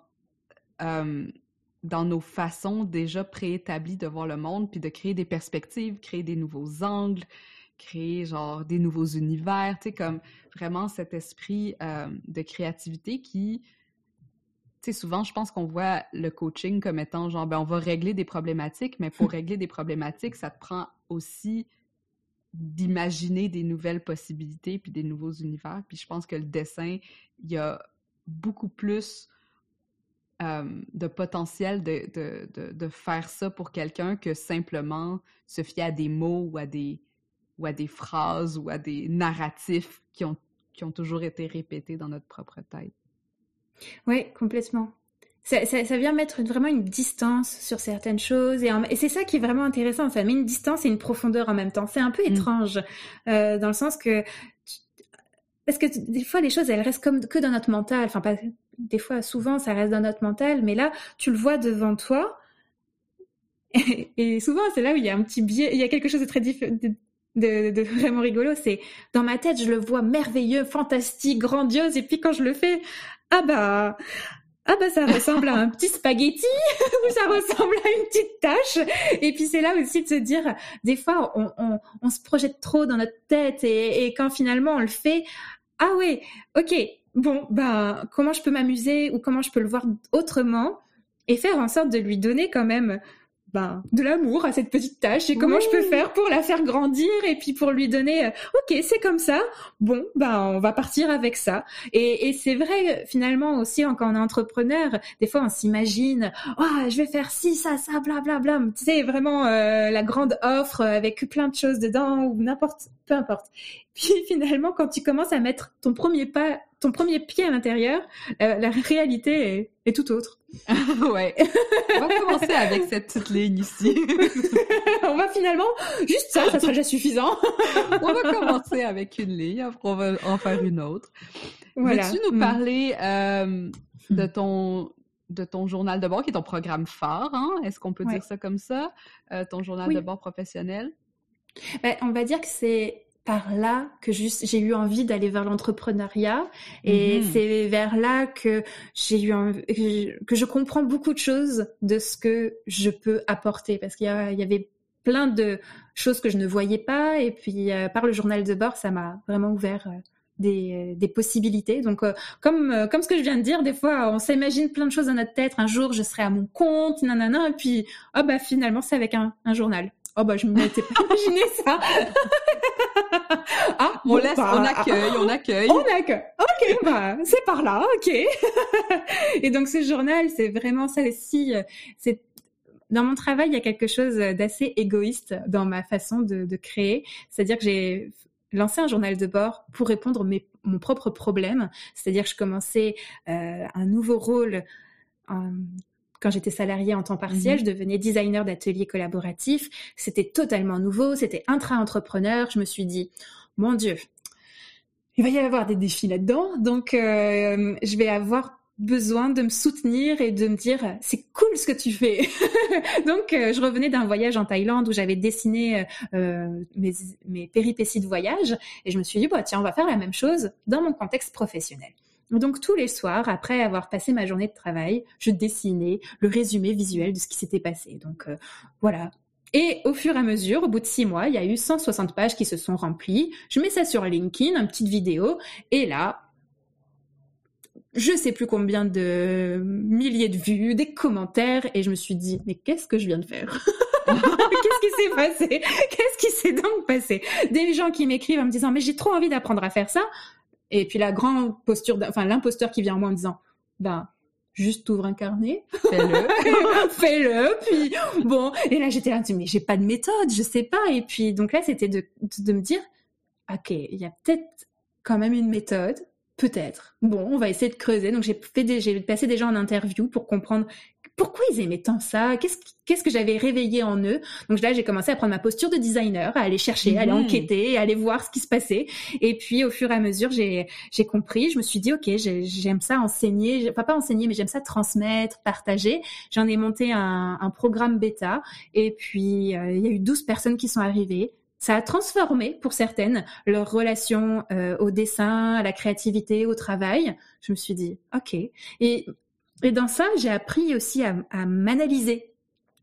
S1: nos façons déjà préétablies de voir le monde, puis de créer des perspectives, créer des nouveaux angles, créer genre des nouveaux univers, tu sais, comme vraiment cet esprit de créativité qui, tu sais, souvent, je pense qu'on voit le coaching comme étant genre, ben on va régler des problématiques, mais pour régler des problématiques, ça te prend aussi d'imaginer des nouvelles possibilités puis des nouveaux univers. Puis je pense que le dessin, il y a beaucoup plus de potentiel de faire ça pour quelqu'un que simplement se fier à des mots ou à des phrases ou à des narratifs qui ont toujours été répétés dans notre propre tête.
S3: Oui, complètement. Ça vient mettre vraiment une distance sur certaines choses et c'est ça qui est vraiment intéressant. Ça met une distance et une profondeur en même temps. C'est un peu étrange dans le sens que parce que des fois les choses elles restent que dans notre mental. Enfin pas des fois, souvent ça reste dans notre mental, mais là tu le vois devant toi et souvent c'est là où il y a un petit biais, il y a quelque chose de très de vraiment rigolo. C'est dans ma tête je le vois merveilleux, fantastique, grandiose et puis quand je le fais ça ressemble à un petit spaghetti ou ça ressemble à une petite tâche. Et puis c'est là aussi de se dire, des fois on se projette trop dans notre tête et quand finalement on le fait, ah ouais, ok, bon, ben comment je peux m'amuser ou comment je peux le voir autrement et faire en sorte de lui donner quand même de l'amour à cette petite tâche et comment je peux faire pour la faire grandir et puis pour lui donner ok, c'est comme ça, bon, on va partir avec ça. Et c'est vrai, finalement aussi, quand on est entrepreneur, des fois on s'imagine je vais faire ci, ça, blablabla, tu sais, vraiment la grande offre avec plein de choses dedans ou peu importe. Puis finalement, quand tu commences à mettre ton premier pied à l'intérieur, la réalité est tout autre.
S1: Ouais. On va commencer avec cette petite ligne ici.
S3: On va finalement, juste ça sera déjà suffisant.
S1: On va commencer avec une ligne, après on va en faire une autre. Voilà. Veux-tu nous parler de ton journal de bord, qui est ton programme phare, hein? Est-ce qu'on peut dire ça comme ça? Ton journal de bord professionnel?
S3: On va dire que c'est par là que j'ai eu envie d'aller vers l'entrepreneuriat et c'est vers là que j'ai eu que je comprends beaucoup de choses de ce que je peux apporter parce qu'il y avait plein de choses que je ne voyais pas et puis par le journal de bord ça m'a vraiment ouvert des possibilités. Donc comme ce que je viens de dire, des fois on s'imagine plein de choses dans notre tête, un jour je serai à mon compte, nanana, et puis finalement c'est avec un journal. Je ne m'étais pas imaginé ça.
S1: On accueille.
S3: Ok, c'est par là, ok. Et donc ce journal, c'est vraiment ça aussi. Dans mon travail, il y a quelque chose d'assez égoïste dans ma façon de créer. C'est-à-dire que j'ai lancé un journal de bord pour répondre mon propre problème. C'est-à-dire que je commençais un nouveau rôle quand j'étais salariée en temps partiel, je devenais designer d'ateliers collaboratifs. C'était totalement nouveau, c'était intra-entrepreneur. Je me suis dit, mon Dieu, il va y avoir des défis là-dedans. Donc, je vais avoir besoin de me soutenir et de me dire, c'est cool ce que tu fais. Donc, je revenais d'un voyage en Thaïlande où j'avais dessiné mes péripéties de voyage. Et je me suis dit, tiens, on va faire la même chose dans mon contexte professionnel. Donc tous les soirs, après avoir passé ma journée de travail, je dessinais le résumé visuel de ce qui s'était passé. Donc voilà. Et au fur et à mesure, au bout de 6 mois, il y a eu 160 pages qui se sont remplies. Je mets ça sur LinkedIn, une petite vidéo, et là, je sais plus combien de milliers de vues, des commentaires, et je me suis dit, mais qu'est-ce que je viens de faire ? Qu'est-ce qui s'est passé ? Qu'est-ce qui s'est donc passé ? Des gens qui m'écrivent en me disant, mais j'ai trop envie d'apprendre à faire ça. Et puis l'imposteur qui vient en moi en me disant, juste ouvre un carnet, fais-le, puis bon. Et là j'étais là, mais j'ai pas de méthode, je sais pas. Et puis donc là c'était de me dire, ok, il y a peut-être quand même une méthode, peut-être. Bon, on va essayer de creuser. Donc j'ai passé des gens en interview pour comprendre pourquoi ils aimaient tant ça, qu'est-ce que j'avais réveillé en eux. Donc là, j'ai commencé à prendre ma posture de designer, à aller chercher, à aller enquêter, à aller voir ce qui se passait. Et puis, au fur et à mesure, j'ai compris. Je me suis dit, ok, j'aime ça enseigner, enfin pas enseigner, mais j'aime ça transmettre, partager. J'en ai monté un programme bêta. Et puis, il y a eu 12 personnes qui sont arrivées. Ça a transformé, pour certaines, leur relation au dessin, à la créativité, au travail. Je me suis dit, ok. Et dans ça, j'ai appris aussi à m'analyser.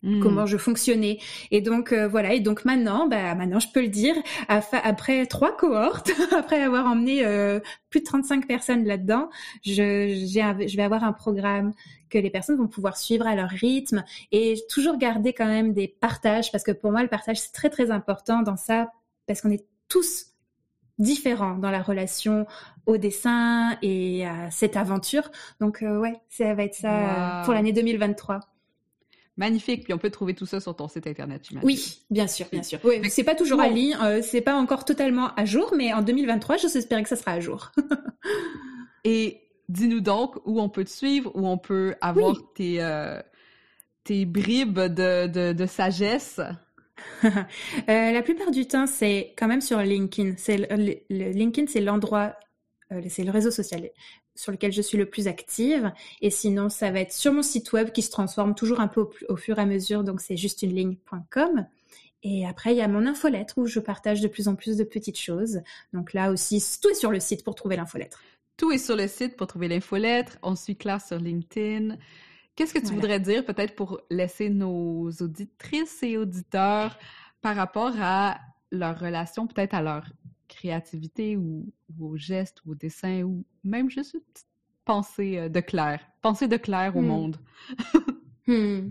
S3: comment je fonctionnais. Et donc voilà. Et donc maintenant je peux le dire, après 3 cohortes, après avoir emmené plus de 35 personnes là-dedans, je vais avoir un programme que les personnes vont pouvoir suivre à leur rythme et toujours garder quand même des partages, parce que pour moi le partage c'est très très important dans ça, parce qu'on est tous différents dans la relation au dessin et à cette aventure. Donc ouais, ça va être ça pour l'année 2023.
S4: Magnifique. Puis on peut trouver tout ça sur ton site internet, j'imagine.
S3: Oui, bien sûr. Oui, c'est pas toujours en ligne, c'est pas encore totalement à jour, mais en 2023, j'ose espérer que ça sera à jour.
S4: Et dis-nous donc où on peut te suivre, où on peut avoir tes bribes de sagesse.
S3: La plupart du temps, c'est quand même sur LinkedIn. LinkedIn, c'est l'endroit, c'est le réseau social sur lequel je suis le plus active. Et sinon, ça va être sur mon site web qui se transforme toujours un peu au fur et à mesure. Donc, c'est justunieligne.com. Et après, il y a mon infolettre où je partage de plus en plus de petites choses. Donc là aussi, tout est sur le site pour trouver l'infolettre.
S4: Tout est sur le site pour trouver l'infolettre. On suit Claire sur LinkedIn. Qu'est-ce que tu voudrais dire peut-être pour laisser nos auditrices et auditeurs par rapport à leur relation, peut-être à leur créativité ou aux gestes ou au dessin ou même juste une petite pensée de Claire au monde?
S3: Je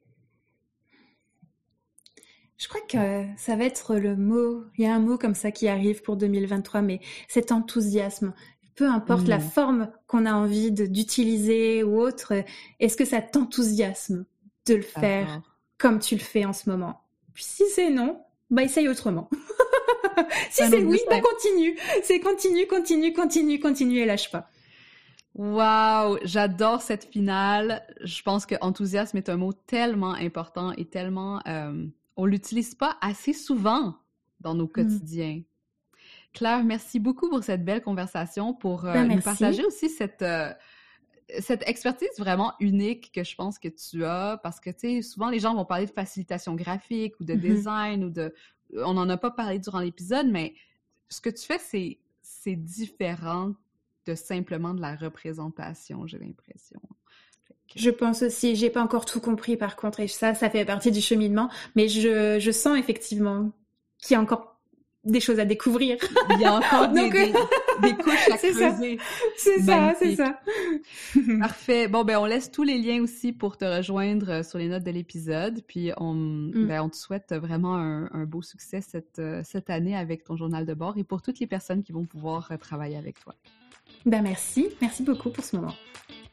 S3: crois que ça va être le mot, il y a un mot comme ça qui arrive pour 2023, mais cet enthousiasme. Peu importe la forme qu'on a envie d'utiliser ou autre, est-ce que ça t'enthousiasme de le faire comme tu le fais en ce moment? Puis si c'est non, essaye autrement. Si c'est oui, continue. C'est continue et lâche pas.
S4: Wow, j'adore cette finale. Je pense que enthousiasme est un mot tellement important et tellement... on l'utilise pas assez souvent dans nos quotidiens. Claire, merci beaucoup pour cette belle conversation, pour nous partager aussi cette expertise vraiment unique que je pense que tu as, parce que, tu sais, souvent les gens vont parler de facilitation graphique ou de design ou de... On n'en a pas parlé durant l'épisode, mais ce que tu fais, c'est différent de simplement de la représentation, j'ai l'impression.
S3: Je pense aussi, j'ai pas encore tout compris par contre, et ça fait partie du cheminement, mais je sens effectivement qu'il y a encore des choses à découvrir.
S4: Il y a encore des couches à creuser.
S3: C'est ça.
S4: Parfait. Bon, on laisse tous les liens aussi pour te rejoindre sur les notes de l'épisode. Puis, on te souhaite vraiment un beau succès cette année avec ton journal de bord et pour toutes les personnes qui vont pouvoir travailler avec toi.
S3: Merci. Merci beaucoup pour ce moment.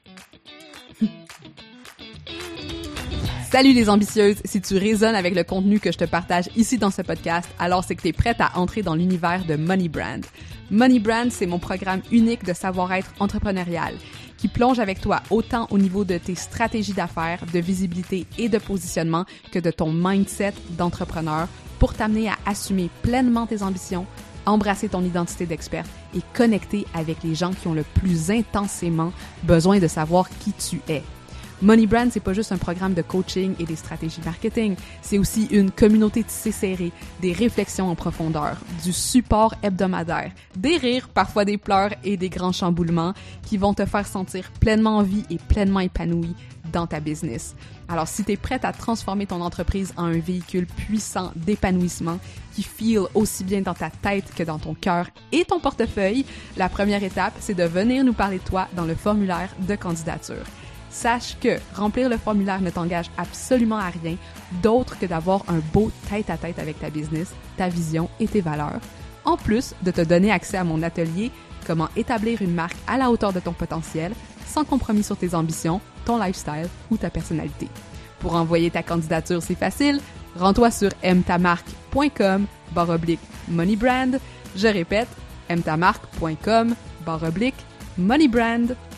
S4: Salut les ambitieuses! Si tu résonnes avec le contenu que je te partage ici dans ce podcast, alors c'est que tu es prête à entrer dans l'univers de Money Brand. Money Brand, c'est mon programme unique de savoir-être entrepreneurial qui plonge avec toi autant au niveau de tes stratégies d'affaires, de visibilité et de positionnement que de ton mindset d'entrepreneur pour t'amener à assumer pleinement tes ambitions, embrasser ton identité d'experte et connecter avec les gens qui ont le plus intensément besoin de savoir qui tu es. Money Brand, c'est pas juste un programme de coaching et des stratégies marketing, c'est aussi une communauté tissée serrée, des réflexions en profondeur, du support hebdomadaire, des rires, parfois des pleurs et des grands chamboulements qui vont te faire sentir pleinement en vie et pleinement épanoui dans ta business. Alors, si tu es prête à transformer ton entreprise en un véhicule puissant d'épanouissement qui feel aussi bien dans ta tête que dans ton cœur et ton portefeuille, la première étape, c'est de venir nous parler de toi dans le formulaire de candidature. Sache que remplir le formulaire ne t'engage absolument à rien d'autre que d'avoir un beau tête-à-tête avec ta business, ta vision et tes valeurs, en plus de te donner accès à mon atelier « Comment établir une marque à la hauteur de ton potentiel, sans compromis sur tes ambitions, ton lifestyle ou ta personnalité. » Pour envoyer ta candidature, c'est facile. Rends-toi sur aime-ta-marque.com/moneybrand. Je répète, aime-ta-marque.com/moneybrand.